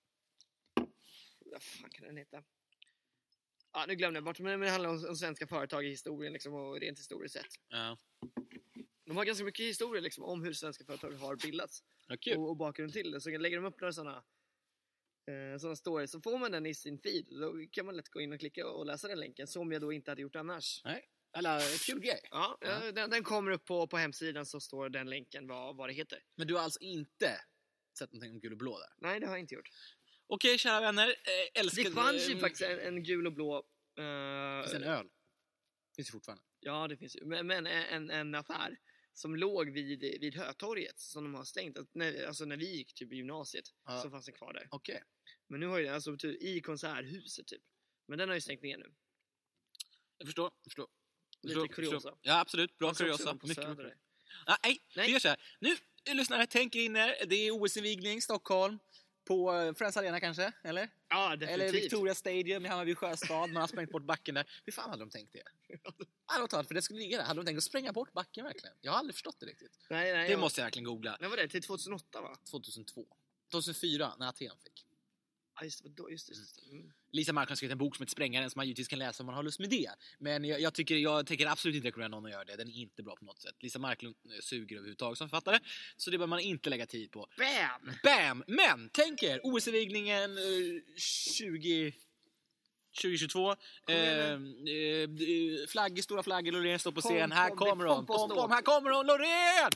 Vad fan kan den heta? Ja, nu glömde jag bort, men det handlar om, om svenska företag i historien liksom, och rent historiskt sett. Ja, De har ganska mycket historia liksom, om hur svenska företag har bildats. ja kul. Och, och bakgrunden till det. Så lägger de upp några sådana eh, såna stories, så får man den i sin feed. Då kan man lätt gå in och klicka och läsa den länken, som jag då inte hade gjort annars. Nej, eller kul grej. Ja, Ja. eh, Den, den kommer upp på, på hemsidan, så står den länken vad, vad det heter. Men du har alltså inte sett någonting om gul och blå där? Nej, det har jag inte gjort. Okej, kära vänner. Eh, älskar... Det fanns ju eh, faktiskt en, en gul och blå... Finns Eh, en öl? Finns det fortfarande? ja, det finns ju. Men, men en, en affär som låg vid, vid Hötorget, som de har stängt. Att när, alltså när vi gick typ i gymnasiet, Ja. så fanns den kvar där. Okej. Men nu har ju den alltså typ i konserthuset typ. Men den har ju stängt ner nu. Jag förstår, jag förstår. Lite Förstår, kuriosa. förstår. Ja, absolut. Bra Fanns också kuriosa. någon på Mycket, Söder mycket. där. Ah, nej, Nej. vi gör så här. Nu, lyssnare, tänk in er. Det är O S-invigning, Stockholm. På eh, Friends Arena kanske, eller? Ja, Eller definitivt. Victoria Stadium i Hammarby Sjöstad. Man har sprängt bort backen där. Hur fan hade de tänkt det? Allvarligt talat, för det skulle ligga där. Hade de tänkt att spränga bort backen verkligen? Jag har aldrig förstått det riktigt. Nej, nej. Det jag... måste jag verkligen googla. När var det? Till tjugohundraåtta va? tjugohundratvå. tjugohundrafyra, när Aten fick. Ja, just det. Då, just det, just det. Mm. Lisa Marklund har skrivit en bok som heter Sprängaren, som man givetvis kan läsa om man har lust med det. Men jag, jag tycker jag tänker absolut inte rekommendera någon att göra det. Den är inte bra på något sätt. Lisa Marklund eh, suger överhuvudtaget som författare. Så det bör man inte lägga tid på. Bam! Bam! Men tänk er O S-invigningen eh, tjugo tjugohundratjugotvå. Eh, eh, flagg, stora flaggor, Loreen står på Pom, scen. Här pom, kommer det är hon. pomp och Pom, ståt. pom, här kommer hon, Loreen!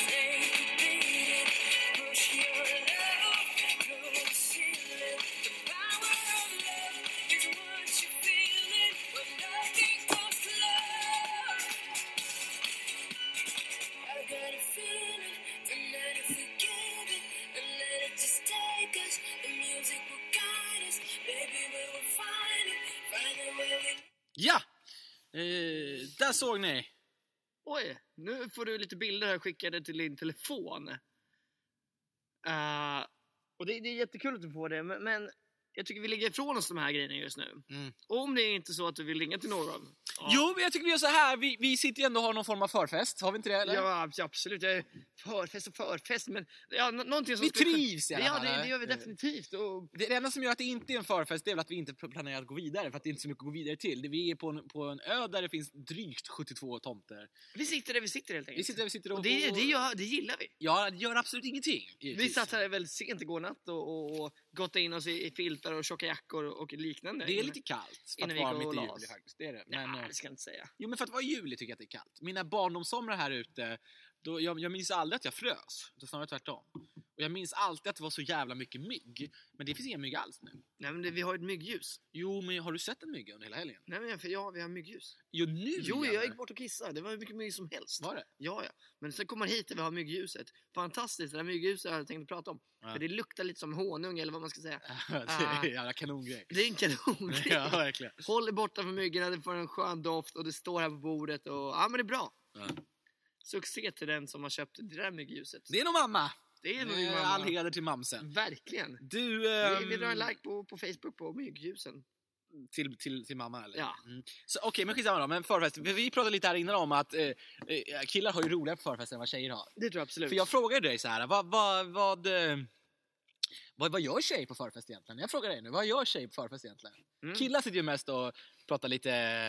Ja! Eh, där såg ni. Oj, nu får du lite bilder här skickade till din telefon. Uh, och det, det är jättekul att du får det, men, men jag tycker vi lägger ifrån oss de här grejerna just nu. Mm. Och om det är inte så att du vill ringa till någon. Ja. Jo, men jag tycker vi gör så här. Vi, vi sitter ju ändå och har någon form av förfest. Har vi inte det, eller? Ja, absolut. Jag är förfest och förfest, men ja, n- någonting som Vi skulle- trivs i alla Ja, fall, det, eller? det gör vi definitivt. Och Det, det enda som gör att det inte är en förfest, det är väl att vi inte planerar att gå vidare. För att det är inte så mycket att gå vidare till. Det- Vi är på en, på en ö där det finns drygt sjuttiotvå tomter. vi sitter där vi sitter helt enkelt. Vi sitter där vi sitter och... och det, det, gör, det gillar vi. Ja, det gör absolut ingenting. Vi givetvis. satt här väldigt sent igår natt och, och, och gått in oss i, i filtar och tjocka jackor och liknande. Det är lite kallt för Innan att vi vara gick mitt och i la juli oss. faktiskt. Det är det. Men, Men, ja, eh, det ska jag inte säga. jo, men för att vara i juli tycker jag att det är kallt. Mina barndomssomrar här ute, då, jag, jag minns aldrig att jag frös. Det är snarare tvärtom. Och jag minns alltid att det var så jävla mycket mygg. Men det finns inga mygg alls nu. Nej, men det, vi har ett myggljus. Jo, men har du sett en mygga under hela helgen? Nej, men för ja, vi har myggljus. Jo, nu Jo, jävlar. jag gick bort och kissade. Det var hur mycket mygg som helst. Var det? Ja, ja. Men sen kommer man hit och vi har myggljuset. Fantastiskt, det där myggljuset har jag tänkt prata om. Ja. För det luktar lite som honung eller vad man ska säga. Det är en jävla kanongrej. Det är en kanongrej. Ja, verkligen. Håll er borta från myggorna, det får en skön doft och det står här på bordet. Och ja, men det är bra. Ja. Succé till den som har köpt det där myggljuset. Det är nog mamma. Det är nog Eh, min mamma. All heder till mamsen. Verkligen. Du, Vi, ehm, vi drar en like på, på Facebook på myggljusen. till, till, till mamma eller? Ja. Mm. Så okej, okay, men skitsamma då. Men förfest. Vi pratade lite här innan om att eh, eh, killar har ju roligare på förfester än vad tjejer har. Det tror jag absolut. För jag frågade dig så här, vad, vad, vad, eh, vad, vad gör tjejer på förfest egentligen? Jag frågar dig nu, vad gör tjejer på förfest egentligen? Mm. Killar sitter ju mest och pratar lite,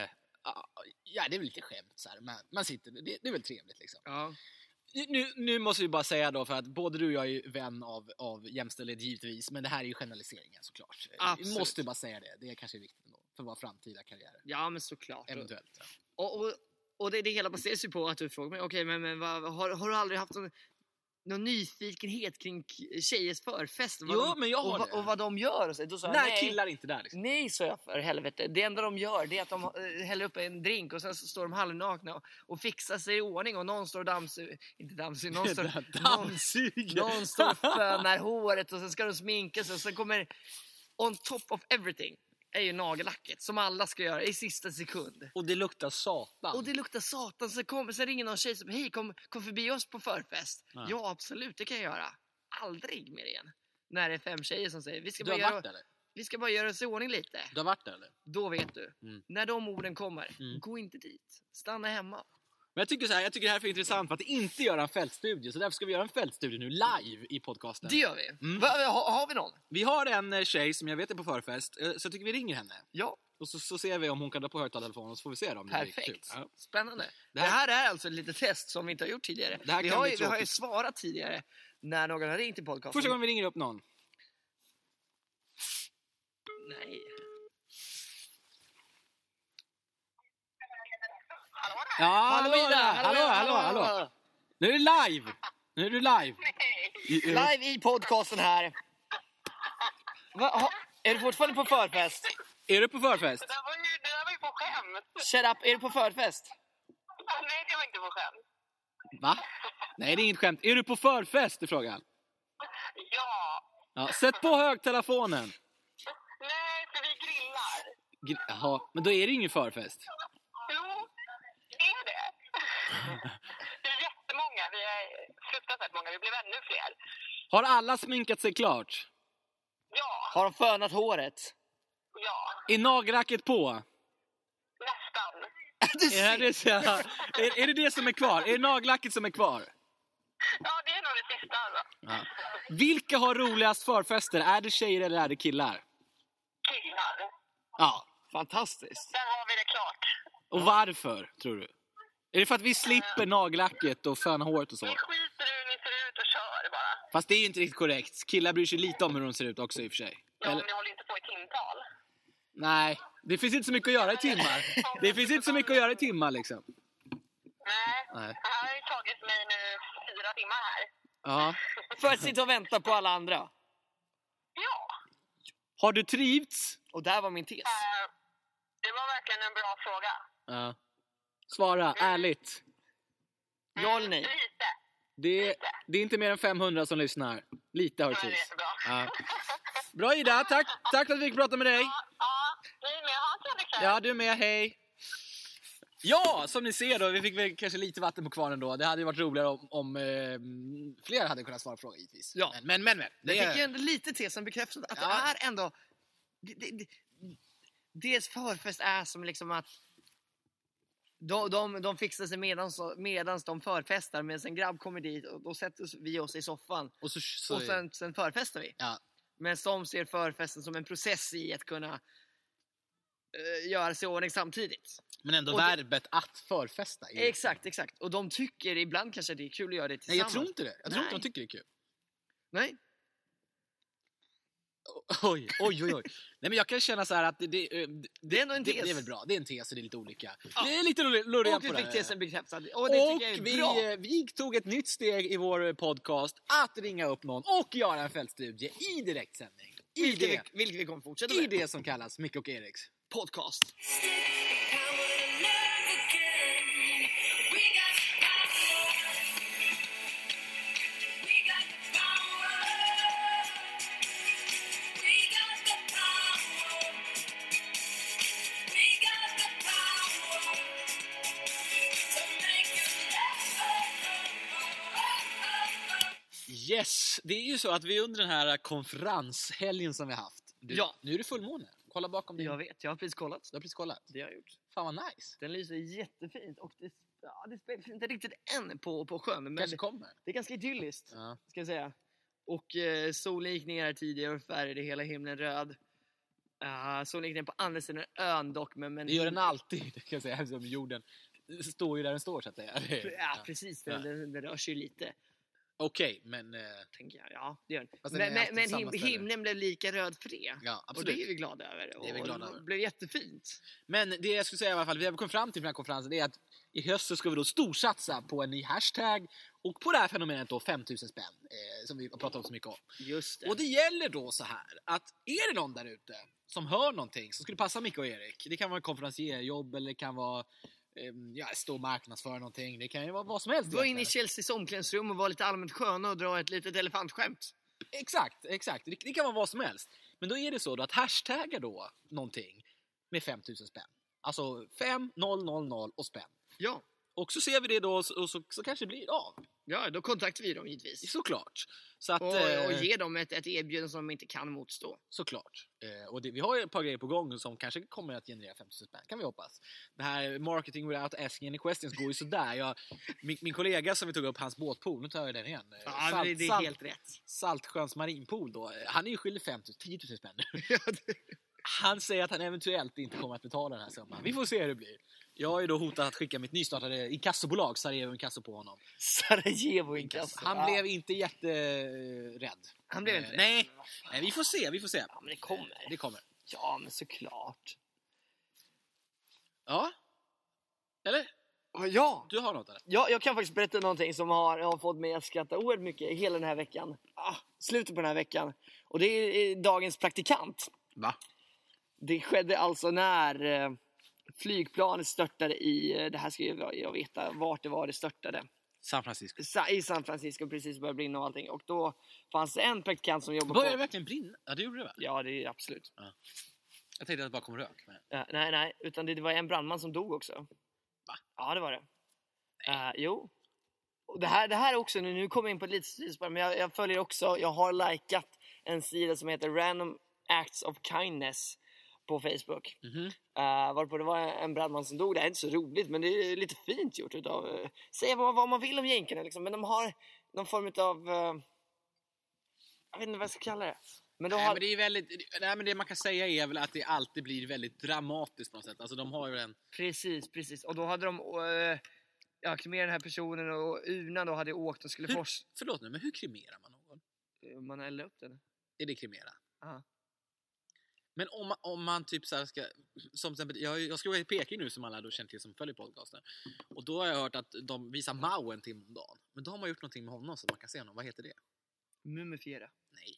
ja det är väl lite skämt så här. Man, man sitter, det, det är väl trevligt liksom. Ja. Nu, nu måste vi bara säga då, för att både du och jag är ju vän av, av jämställdhet givetvis, men det här är ju generaliseringen såklart. Absolut. Vi måste bara säga det, det är kanske viktigt ändå, för våra framtida karriärer. Ja, men såklart. Eventuellt. Ja. Och, och, och det, det hela baseras ju på att du frågar mig, okej, men, men vad, har, har du aldrig haft någon, någon nyfikenhet kring k- tjejers förfest? Vad Jo, de, men jag har och, vad- det. och vad de gör? Och så, då sa jag, När nej, killar inte där liksom. nej, sa jag för helvete. Det enda de gör det är att de eh, häller upp en drink och sen så står de halvnakna och, och fixar sig i ordning och någon står och dammsuger, inte dammsuger, någon står, någon, Dammsuger. någon står och fönar håret och sen ska de sminka sig och sen kommer on top of everything är ju nagellacket som alla ska göra i sista sekund. Och det luktar satan. Och det luktar satan. Så, kom, så ringer någon tjej som hej, kom, kom förbi oss på förfest. Ja. Ja, absolut, det kan jag göra. Aldrig mer igen. När det är fem tjejer som säger vi ska Du bara har göra, varit eller? vi ska bara göra oss i ordning lite. Du har varit där eller? Då vet du. Mm. När de orden kommer, Mm. gå inte dit. Stanna hemma. Men jag tycker så här, jag tycker det här är för intressant för att inte göra en fältstudie, så därför ska vi göra en fältstudie nu live i podcasten. Det gör vi. Mm. Va, ha, har vi någon? Vi har en eh, tjej som jag vet är på förfest, eh, så jag tycker vi ringer henne. Ja, Och så, så ser vi om hon kan dra på högtalartelefonen och så får vi se då om det blir kul. perfekt. Ja. Spännande. Det Det här- här, är alltså ett litet test som vi inte har gjort tidigare. Det här Vi kan har, bli ju, vi har ju tråkigt. svarat tidigare när någon har ringt till podcasten. Första gången vi ringer upp någon. Nej. Ja, hallå, Ida! hallå, hallå, hallå, hallå. Nu är det live. Nu är du live. I- eh, Live i podcasten här. Va, ha, är du fortfarande på förfest? Är du på förfest? Det där var ju, det där var ju på skämt. Shut up, är du på förfest? Nej, det var inte på skämt. Va? Nej, det är inget skämt. Är du på förfest, är frågan. Ja. Ja, sätt på högtelefonen. Nej, för vi grillar. Gr- Jaha, men då är det ingen förfest. Jo, det är det. Vi är jättemånga. Vi är fruktansvärt många. Vi blev ännu fler. Har alla sminkat sig klart? Ja, Har de fönat håret? ja. Är nagellacket på? Nästan. Du Är det, så, är, är det det som är kvar? Är det nagellacket som är kvar? Ja, det är nog det sista alltså. Ja. Vilka har roligast förfester? Är det tjejer eller är det killar? Killar. Ja. Fantastiskt. Där har vi det klart. Och varför, tror du? Är det för att vi slipper nagellacket och föna håret och så? Vi skiter i hur ni ser ut och kör bara. Fast det är ju inte riktigt korrekt. Killar bryr sig lite om hur de ser ut också i och för sig. Ja, Eller? ni håller inte på i timtal. Nej, det finns inte så mycket att göra i timmar. Det finns inte så mycket att göra i timmar liksom. Nej. Nej. Det här har ju tagit mig nu fyra timmar här. Ja. För att sitta och vänta på alla andra. Ja. Har du trivts? Och där var min tes. Eh, det var verkligen en bra fråga. Ja. Svara, ärligt. Ja eller nej? Lite. Det, det är inte mer än femhundra som lyssnar. Lite har du Men det är trivts. jättebra. Ja. Bra Ida, tack, tack för att vi fick prata med dig. Ja, ja, ni med. Ha en trevlig kväll. Ja, du är med, hej. Ja, som ni ser då, vi fick väl kanske lite vatten på kvarnen då. Det hade ju varit roligare om, om eh, fler hade kunnat svara på frågan givetvis. Ja. Men, men, men. men Det det fick ju är, ändå lite tesen bekräftad att Ja. det är ändå... Det, det, det, dels förfest är som liksom att de, de, de fixar sig medans, medans de förfestar, men sen grabb kommer dit och då sätter vi oss i soffan och så, så, och sen, sen förfestar vi. ja. Men som ser förfesten som en process i att kunna uh, göra sig i ordning samtidigt. Men ändå Och det- verbet att förfesta. Är Exakt, exakt. Och de tycker ibland kanske det är kul att göra det Nej, tillsammans. jag tror inte det. Jag tror inte Nej. de tycker det är kul. Nej. Oj, oj, oj, oj. Nej, men jag kan känna så här att det, det, det, Det är ändå en det, tes. det är väl bra. Det är en tes och det är lite olika. Ja. Det är lite lurigt Och vi på fick det. tesen bekräftad. Och det Och tycker jag är vi, bra. eh, vi tog ett nytt steg i vår podcast att ringa upp någon och göra en fältstudie i direktsändning. I Vilket det, vi, vilket vi kommer fortsätta i med. det som kallas Micke och Eriks Podcast. Yes, det är ju så att vi under den här konferenshelgen som vi har haft. Du, Ja. Nu är det fullmåne. Kolla bakom dig. Jag vet, jag har precis kollat. Du har precis kollat. Det har jag gjort. Fan vad nice. Den lyser jättefint och det, ja, det spelar inte riktigt än på, på sjön. Men Kanske det, kommer. det är ganska idylliskt, Ja. ska jag säga. Och eh, solen gick ner här tidigare och färgade hela himlen röd. Uh, solen gick ner på andra sidan ön dock. Men, men Det gör den alltid, kan jag säga, som jorden står ju där den står så att säga. Det- Ja, precis. Den, den, den rör sig lite, Okej, men... Eh, tänker jag. Ja, det gör den. Fast den Men, är men, alltid men samma him, ställe. himlen blev lika röd för det. ja, Och absolut. det är vi glada över. Det är vi och glada det över. blev jättefint. Men det jag skulle säga i alla fall, vi har kommit fram till den här konferensen, är att i höst så ska vi då storsatsa på en ny hashtag och på det här fenomenet då femtusen spänn, eh, som vi har pratat om så mycket om. Just det. Och det gäller då så här, att är det någon där ute som hör någonting som skulle passa Micke och Erik, det kan vara en konferencierjobb eller det kan vara eh, ja, stå och marknadsföra någonting, det kan ju vara vad som helst. Gå in i egentligen. Chelseas omklädningsrum och vara lite allmänt sköna och dra ett litet elefantskämt. Exakt, exakt. Det, det kan vara vad som helst. Men då är det så då att hashtagga då någonting med femtusen spänn. Alltså fem noll noll noll och spänn. Ja. Och så ser vi det då och så, så, så kanske det blir av. Ja, då kontaktar vi dem givetvis. Såklart. Så att, Och, eh, och ge dem ett, ett erbjudande som de inte kan motstå. Såklart. Eh, och det, vi har ju ett par grejer på gång som kanske kommer att generera femtusen spänn. Kan vi hoppas. Det här marketing without asking any questions går ju sådär. Jag, min, min kollega som vi tog upp, hans båtpool, nu tar jag den igen. Eh, Ja, men det, det är salt, helt rätt. Saltsjöns marinpool då. Han är ju skyldig femtusen, tio tusen spänn. Ja, det- Han säger att han eventuellt inte kommer att betala den här summan. Vi får se hur det blir. Jag har ju då hotat att skicka mitt nystartade inkassobolag, Sarajevo Inkasso, på honom. Sarajevo Inkasso. Han Ja. blev inte jätterädd. Han blev inte Eh, rädd. Nej, nej, vi får se, vi får se. Ja, men det kommer. Det kommer. Ja, men såklart. Ja. Eller? Ja. Du har något eller? Ja, jag kan faktiskt berätta någonting som har, har fått mig att skratta oerhört mycket hela den här veckan. Ah, slutet på den här veckan. Och det är eh, dagens praktikant. Va? Det skedde alltså när eh, flygplanet störtade i, eh, det här ska jag, jag veta vart det var det störtade. San Francisco. Sa- I San Francisco, precis började brinna och allting. Och då fanns det en praktikant som jobbade Började det på... verkligen brinna? Ja, det gjorde det va? Ja, det är absolut. Jag tänkte att det bara kom rök. Men... Ja, nej, nej, utan det, det var en brandman som dog också. Va? Ja, det var det. Uh, jo. Och det här, det här också, nu, nu kommer jag in på ett litet sidospår, men jag, jag följer också, jag har likat en sida som heter Random Acts of Kindness på Facebook. Mhm. Uh, varpå det var en brandman som dog. Det är inte så roligt, men det är lite fint gjort utav, uh, säga vad, vad man vill om jänkarna liksom, men de har någon form av uh, jag vet inte vad jag ska kalla det. Men de Nej, har, men det är väldigt, nej, men det man kan säga är väl att det alltid blir väldigt dramatiskt på något sätt. Alltså de har ju en... precis, precis. Och då hade de uh, ja, kremerat den här personen och urnan då hade åkt och skulle Hur, fors... förlåt nu, men hur kremerar man någon? Man eldade upp den. Är det kremera? Aha. Men om man, om man typ så här ska, som exempel, jag, jag ska åka till Peking nu som alla då känner till som följer podcasten. Och då har jag hört att de visar Mao en timme om dagen. Men då har man gjort någonting med honom så man kan se honom. Vad heter det? Mumifiera. Nej.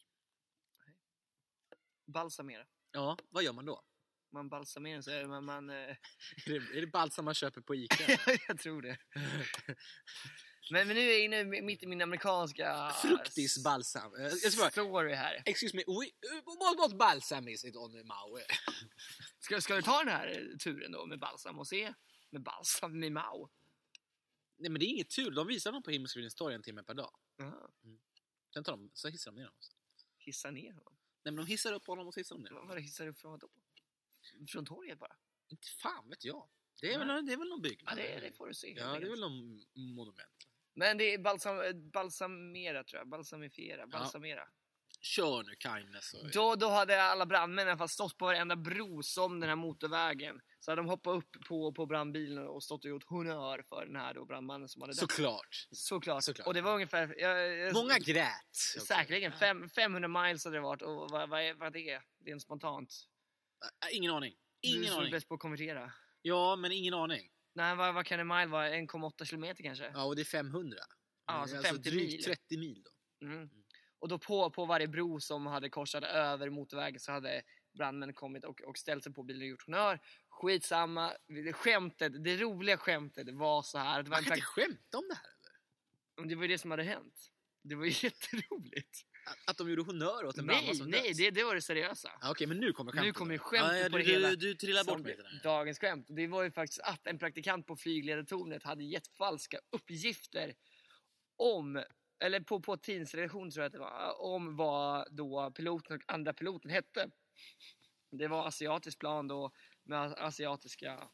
Balsamera. Ja, vad gör man då? Man balsamerar så är det, man... man eh... Är det, är det balsam man köper på Ica? jag tror det. men, men nu är jag inne mitt i min amerikanska... Fruktis balsam. Jag ska bara, story här. excuse me, we, what, what balsam is it on Mao? Ska, ska du ta den här turen då med balsam och se? Med balsam med Mao. Nej, men det är inget tur. De visar dem på Himmelska fridens torg en timme per dag. Aha. Sen tar de, så hissar de ner honom. Hissa ner honom. Nej, men de hissar upp honom och så hissar de ner Vad honom. var det hissar upp från då? Från torget bara? Inte fan vet jag. Det är, väl, det är väl någon byggnad. Ja, det, det får du se. Ja, det är väl någon monument. Men det är balsam, balsamera tror jag. Balsamifiera. Balsamera. Kör nu, kindness. Och... Då, då hade alla brandmän i alla fall stått på varenda bro som den här motorvägen Så hade de hoppat upp på, på brandbilen och stått och gjort honör för den här då brandmannen som hade dött. Såklart. Såklart. Såklart. Och det var ungefär... Jag, jag, Många grät. Säkerligen. Fem, femhundra miles hade det varit. Och vad, vad, är, vad det är? Det är en spontant. Äh, ingen aning. Ingen du är aning. bäst på att konvertera. Ja, men ingen aning. Nej, vad, vad kan en mile vara? en komma åtta kilometer kanske? Ja, och det är femhundra. Ja, alltså alltså femtio drygt mil. trettio mil då. Mm. Och då på, på varje bro som hade korsat över motorvägen så hade brandmän kommit och, och ställt sig på bilen och gjort honör. Skitsamma. Det, skämtet, det roliga skämtet var så här. Det var Man en kan inte prakt- skämta om det här eller? Det var ju det som hade hänt. Det var ju jätteroligt. Att, att de gjorde honör åt en Nej, brandman som nej, döds? det, det var det seriösa. Ja, okej, men nu kommer skämtet. Nu kommer ju då. skämtet ja, ja, på du, det hela. Du, du trillar bort Som mig. Den dagens skämt. Det var ju faktiskt att en praktikant på flygledartornet hade gett falska uppgifter om, eller på, på tidningsredaktion tror jag att det var, om vad då piloten och andra piloten hette. Det var asiatiskt plan då med asiatiska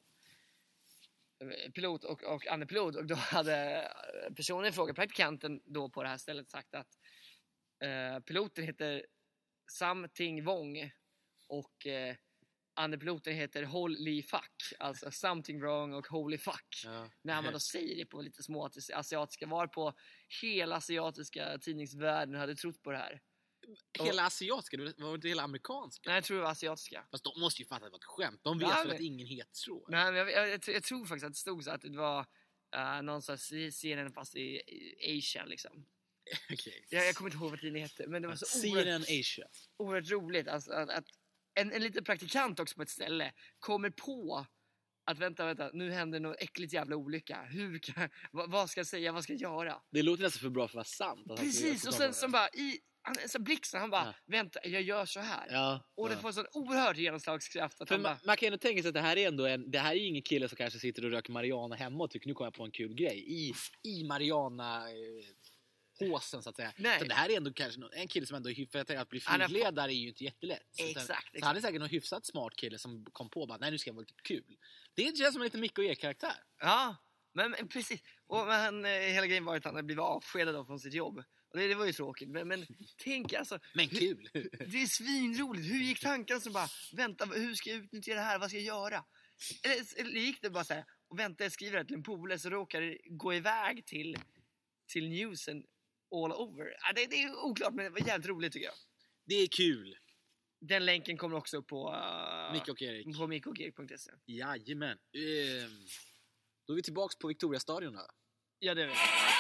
pilot och, och andra pilot. Och då hade personen i fråga, praktikanten då på det här stället, sagt att eh, piloten heter Something Wong och eh, andra piloten heter Holy Fuck. Alltså something wrong och holy fuck. Ja. När man då säger det på lite små asiatiska, var på hela asiatiska tidningsvärlden hade trott på det här. Hela asiatiska, det var inte hela amerikanska. Nej, jag tror det var asiatiska. Fast de måste ju fatta att det var ett skämt. De vet Ja, väl men- att ingen heter så. Nej, men jag, jag, jag, jag tror faktiskt att det stod så att det var uh, någon sorts C N N fast i, i Asia liksom. Okej. Jag, jag kommer inte ihåg vad tidningen hette, men det var så C N oerhört, N Asia. oerhört roligt alltså, att, att en, en liten praktikant också på ett ställe kommer på att vänta, vänta, nu händer något äckligt jävla olycka. Hur kan, vad, vad ska jag säga, vad ska jag göra? Det låter nästan för bra för att vara sant. Att han skulle Precis, göra och så sen bra som bara i han, så blixten, han bara, Ja. vänta, jag gör så här. Ja, Och det ja. får en sån oerhörd genomslagskraft att För han man, bara, man kan ändå tänka sig att det här är ändå en, det här är ju ingen kille som kanske sitter och röker marijuana hemma och tycker nu kommer jag på en kul grej i, i marijuana eh, håsen så att säga. Nej. Så det här är ändå kanske någon, en kille som ändå är hyfsat, jag tänker att bli Han är- flygledare är ju inte jättelätt. Utan- Exakt, Så exakt. han är säkert någon hyfsat smart kille som kom på bara, nej nu ska jag vara lite kul. Det känns som en liten Micke och E-karaktär. Ja, men, men precis. Och men, eh, hela grejen var att han hade blivit avskedad då från sitt jobb. Och det, det var ju tråkigt. Men, men tänk alltså, Men kul! det är svinroligt. Hur gick tankarna så bara, vänta, hur ska jag utnyttja det här? Vad ska jag göra? Eller, eller gick det bara så här, och vänta, jag skriver det till en polare så råkar det gå iväg till, till newsen all over. Ja, det, det är oklart, men det var jävligt roligt tycker jag. Det är kul! Den länken kommer också upp på uh, Micke och Erik. på micke och erik punkt se. Jajamän. Ehm, då är vi tillbaks på Victoria-stadion då. Ja, det är det.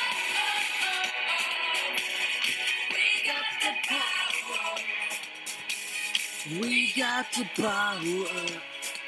We got the power.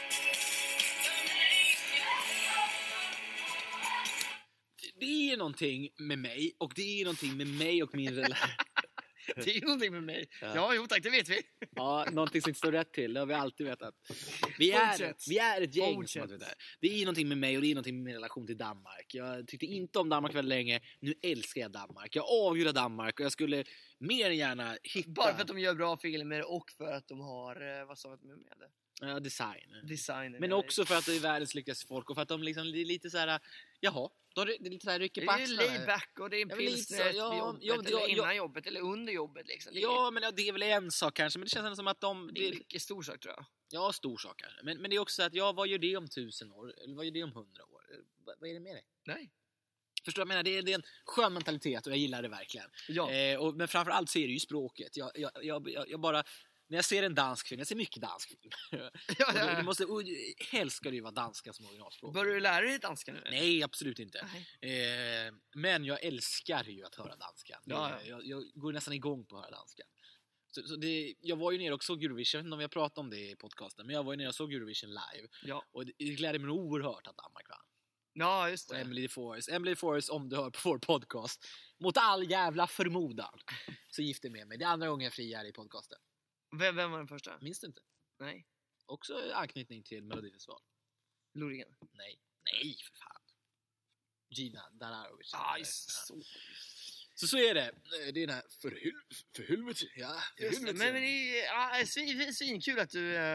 Det är någonting med mig och det är någonting med mig och min relation. Det är ju någonting med mig. Ja. Ja, jo tack, det vet vi. Ja, någonting som inte står rätt till. Det har vi alltid vetat. Vi är, Fortsätt. vi är ett gäng Fortsätt. som har det där. Det är någonting med mig och det är någonting med min relation till Danmark. Jag tyckte inte om Danmark väldigt länge. Nu älskar jag Danmark. Jag avgudar Danmark och jag skulle mer än gärna hitta... Bara för att de gör bra filmer och för att de har, eh, vad sa vi att de är med? Ja, design. Designen. Men också för att det är världens lyckligaste folk och för att de liksom det är lite så här, jaha, de, det är lite så här rycker det på är axlarna. laid back och det är en Ja, men lite pilsner så, efter ja, jobbet, ja, men det- eller ja, innan ja. jobbet, eller under jobbet liksom. Det är, Ja, men ja, det är väl en sak kanske, men det känns ändå som att de... det är Det, mycket stor sak tror jag. ja, stor sak kanske. Men, men det är också så att, ja, vad gör det om tusen år? Eller vad gör det om hundra år? Vad, vad är det med det? Nej. Förstår du vad jag menar? Det är, det är en skön mentalitet och jag gillar det verkligen. Ja. Eh, och, men framförallt så är det ju språket. Jag, jag, jag, jag, jag bara... När jag ser en dansk film, jag ser mycket dansk film. ja, Och ja, det, det ja. måste, och helst ska det ju vara danska som originalspråk. Börjar du lära dig danska nu? Nej, absolut inte. Nej. Eh, men jag älskar ju att höra danska. Det, Ja, ja. Jag, jag går nästan igång på att höra danska. Så, så det, jag var ju nere och såg Eurovision, jag vet inte om vi har pratat om det i podcasten, men jag var ju nere och såg Eurovision live. Ja. Och det, det glädde mig oerhört att Danmark vann. Ja, just Och det. Emily Forrest, Emily Forrest, om du hör på vår podcast, mot all jävla förmodan, så gifte med mig. Det är andra gången jag friar i podcasten. Vem, vem var den första? Minns du inte? Nej. Också anknytning till Melodifestival. Loreen. Nej, nej för fan. Gina Danarovic. Ah, så. Så så är det. Det är den här för, hel, för helvete. Ja, för Just det. helvete. Men, men det är ja, svin, svinkul att du, eh,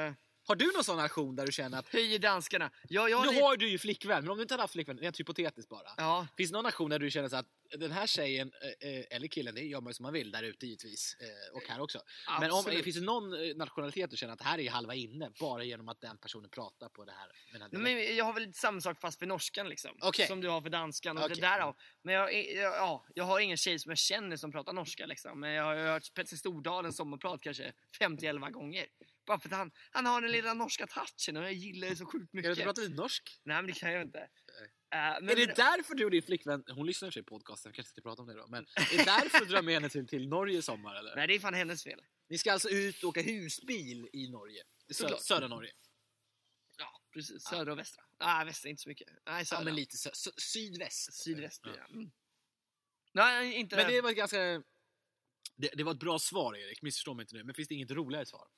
Har du någon sån nation där du känner att... Höjer danskarna. Ja, jag har Nu lite... har du ju flickvän, men om du inte hade haft flickvän, rent hypotetiskt bara. Ja. Finns det någon nation där du känner så att den här tjejen, eh, eller killen, det gör man ju som man vill där ute givetvis, eh, och här också. Men om, eh, finns det någon eh, nationalitet du känner att det här är halva inne, bara genom att den personen pratar på det här? Med den här Men jag har väl lite samma sak fast för norskan liksom. Okay. Som du har för danskan och Okay. det där av. Men jag, jag, ja, jag har ingen tjej som jag känner som pratar norska liksom. Men jag har hört Petter Stordalens sommarprat kanske femtio elva gånger. Bara för att han, han har den lilla norska touchen och jag gillar det så sjukt mycket. Kan du prata lite norsk? Nej, men det kan jag inte. Uh, men är det därför du och din flickvän, hon lyssnar i sig på podcasten, kanske inte prata om det då, men är det därför du drar med henne till, till Norge i sommar eller? Nej, det är fan hennes fel. Ni ska alltså ut och åka husbil i Norge, Sö södra Norge. Ja, precis. Södra och västra. Nej, västra inte så mycket. Nej, södra. Ja, men lite sö sö sydväst. Sydväst, ja. ja. Mm. Nej, inte men det var ganska... Det, det var ett bra svar, Erik. Missförstå mig inte nu. Men finns det inget roligare svar?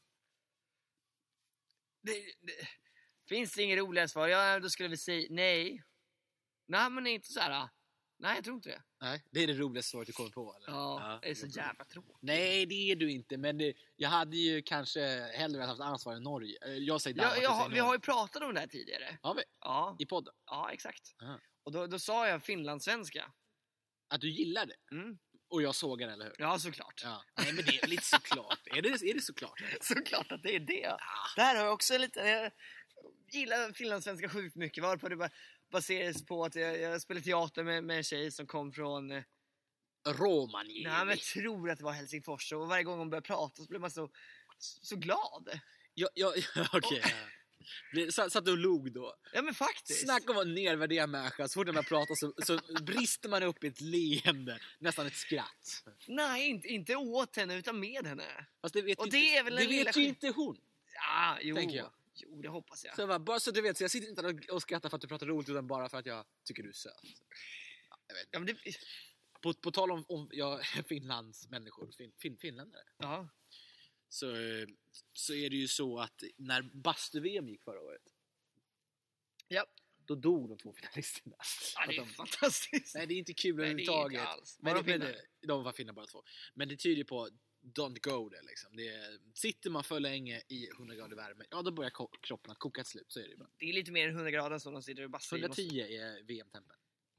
Det, det, finns det inget roligare svar? Ja, då skulle vi säga nej. Nej, men inte så här. Nej, jag tror inte det. Nej, det är det roligaste svaret du kommer på, eller? Ja, ja. det är så jävla tråkigt. Nej, det är du inte. Men det, jag hade ju kanske hellre haft ansvar i Norge. Jag säger ja, jag, säger vi har ju pratat om det här tidigare. Har vi? Ja. I podden? Ja, exakt. Aha. Och då, då sa jag finlandssvenska. Att du gillar det? Mm. Och jag sågar, eller hur? Ja, såklart. Ja. Nej, men det är lite såklart. är, det, är det såklart? Såklart att det är det. Ja. Där har jag också lite... Jag gillar finlandssvenska sjukt mycket. Varpå det baseras på att jag, jag spelade teater med, med en tjej som kom från... Romani. Nej, men jag tror att det var Helsingfors. Och varje gång hon började prata så blev man så, så glad. Ja, ja, okej. Okay. Så, så att du log då. Ja, men faktiskt. Snacka om att nedvärdera människa. Så fort man pratar så, så brister man upp i ett leende. Nästan ett skratt. Nej, inte, inte åt henne utan med henne. Fast det vet, och inte, det är väl det vet ju inte hon. Ja, jo. Tänker jag. Jo, det hoppas jag. Så jag bara, bara så du vet, så jag sitter inte och, och skrattar för att du pratar roligt utan bara för att jag tycker du är söt. Ja, jag vet. Ja, men det... på, på tal om, om ja, Finlands människor, fin, fin, finländare. Ja. Så, så är det ju så att när bastu-V M gick förra året. Ja. Då dog de två finalisterna. Ja, det är de, fantastiskt. Nej, det är inte kul nej, överhuvudtaget. Inte alls. Men, de, men det, de var finna bara två. Men det tyder på don't go there liksom. Det är, sitter man för länge i hundra grader värme, ja då börjar ko kroppen att koka ett slut, så är det ju bara. Det är lite mer än hundra grader som de sitter i bassin. hundratio är V M-tempen.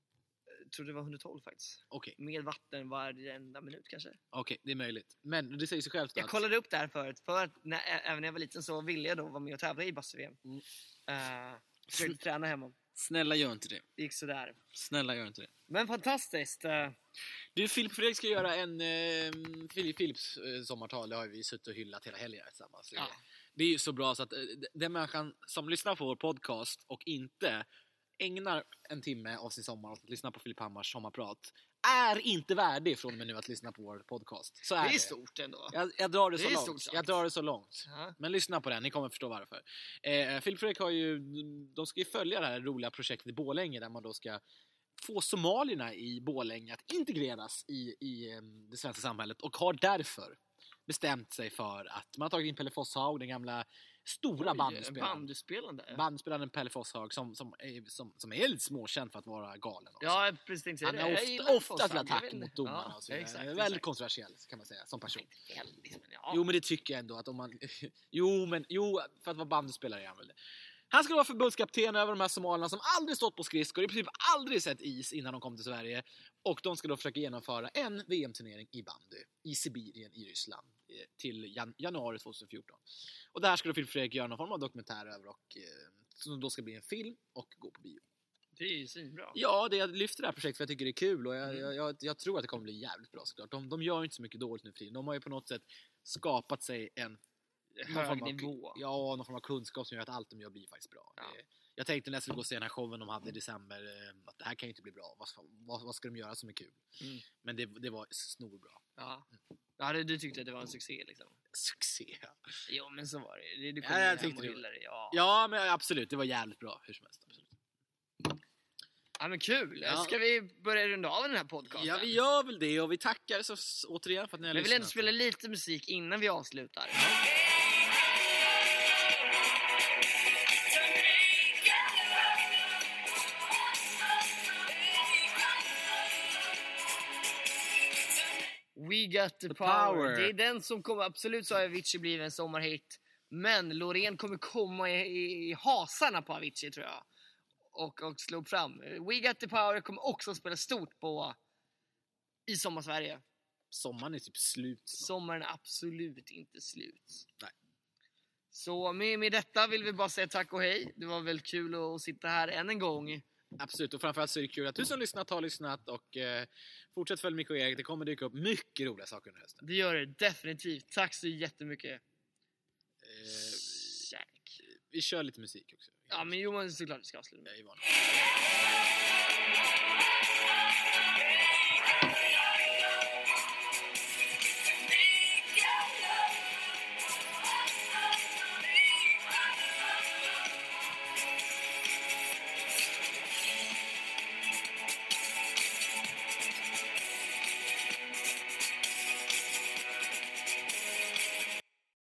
Jag tror det var hundratolv faktiskt. Okej. Okay. Med vatten varenda minut kanske. Okej, okay, det är möjligt. Men det säger sig självt. Jag att... kollade upp det här förut. För att när, även när jag var liten så ville jag då vara med och tävla i bastu-V M. Mm. Uh, försökte träna hemma. Snälla gör inte det. Det gick sådär. Snälla gör inte det. Men fantastiskt. Uh... Du, Filip Fredrik ska göra en eh, Filip Philips eh, sommartal. Det har vi suttit och hyllat hela helgen tillsammans. Ja. Det är ju så bra så att eh, den människan som lyssnar på vår podcast och inte ägnar en timme av sin sommar att lyssna på Filip Hammars sommarprat är inte värdig från och med nu att lyssna på vår podcast. Så är det. Är det stort ändå. Jag, jag drar det, det så långt. Jag drar det så långt. Uh-huh. Men lyssna på den, ni kommer förstå varför. Eh, Filip Fredrik har ju, de ska ju följa det här roliga projektet i Borlänge där man då ska få somalierna i Borlänge att integreras i, i um, det svenska samhället och har därför bestämt sig för att man har tagit in Pelle Fosshaug, den gamla stora bandyspelaren. Bandyspelande. Bandyspelaren Pelle Fosshaug som, som, är, som, som är lite småkänd för att vara galen också. Ja, precis. Han har ofta, ofta till attack mot domarna ja, och så. Exakt, väldigt exakt. kontroversiell kan man säga som person. Väldigt, men ja. Jo, men det tycker jag ändå att om man... jo, men jo, för att vara bandyspelare är han väl det. Han ska vara förbundskapten över de här somalierna som aldrig stått på skridskor, i princip aldrig sett is innan de kom till Sverige. Och de ska då försöka genomföra en V M-turnering i bandy i Sibirien i Ryssland till jan januari tjugohundrafjorton. Och där ska då Filip Fredrik göra någon form av dokumentär över och eh, som då ska bli en film och gå på bio. Det är ju svinbra. Ja, det, jag lyfter det här projektet för jag tycker det är kul och jag, mm. jag, jag tror att det kommer bli jävligt bra såklart. De, de gör inte så mycket dåligt nu för tiden. De har ju på något sätt skapat sig en hög nivå. Ja, någon form av kunskap som gör att allt de gör blir faktiskt bra. Ja. Det, jag tänkte när jag skulle gå och se den här showen de hade i december att det här kan ju inte bli bra. Vad, vad, vad ska de göra som är kul? Mm. Men det, det var snorbra. Ja, ja du, du tyckte att det var en succé liksom. Succé? Jo, men så var det. Du ja, jag tyckte det. det. Ja. ja, men absolut. Det var jävligt bra hur som helst. Absolut. Ja, men kul. Ja. Ska vi börja runda av den här podcasten? Ja, vi gör väl det och vi tackar så återigen för att ni har lyssnat. Men vi vill ändå spela lite musik innan vi avslutar. Ja. We got the, the power. power. Det är den som kommer, absolut så har Avicii blivit en sommarhit. Men Loreen kommer komma i, i, i hasarna på Avicii, tror jag. Och, och slå fram. We Got The Power kommer också spela stort på i Sommarsverige. Sommaren är typ slut snart. Sommaren är absolut inte slut. Nej. Så med, med detta vill vi bara säga tack och hej. Det var väl kul att sitta här än en gång. Absolut, och framförallt så är det kul att du som lyssnat har lyssnat. Och eh, fortsätt följa Micke och Erik. Det kommer dyka upp mycket roliga saker under hösten. Det gör det definitivt. Tack så jättemycket. Eh, Kärlek. vi kör lite musik också. Ja, men jo, men såklart vi ska avsluta. Jag är van.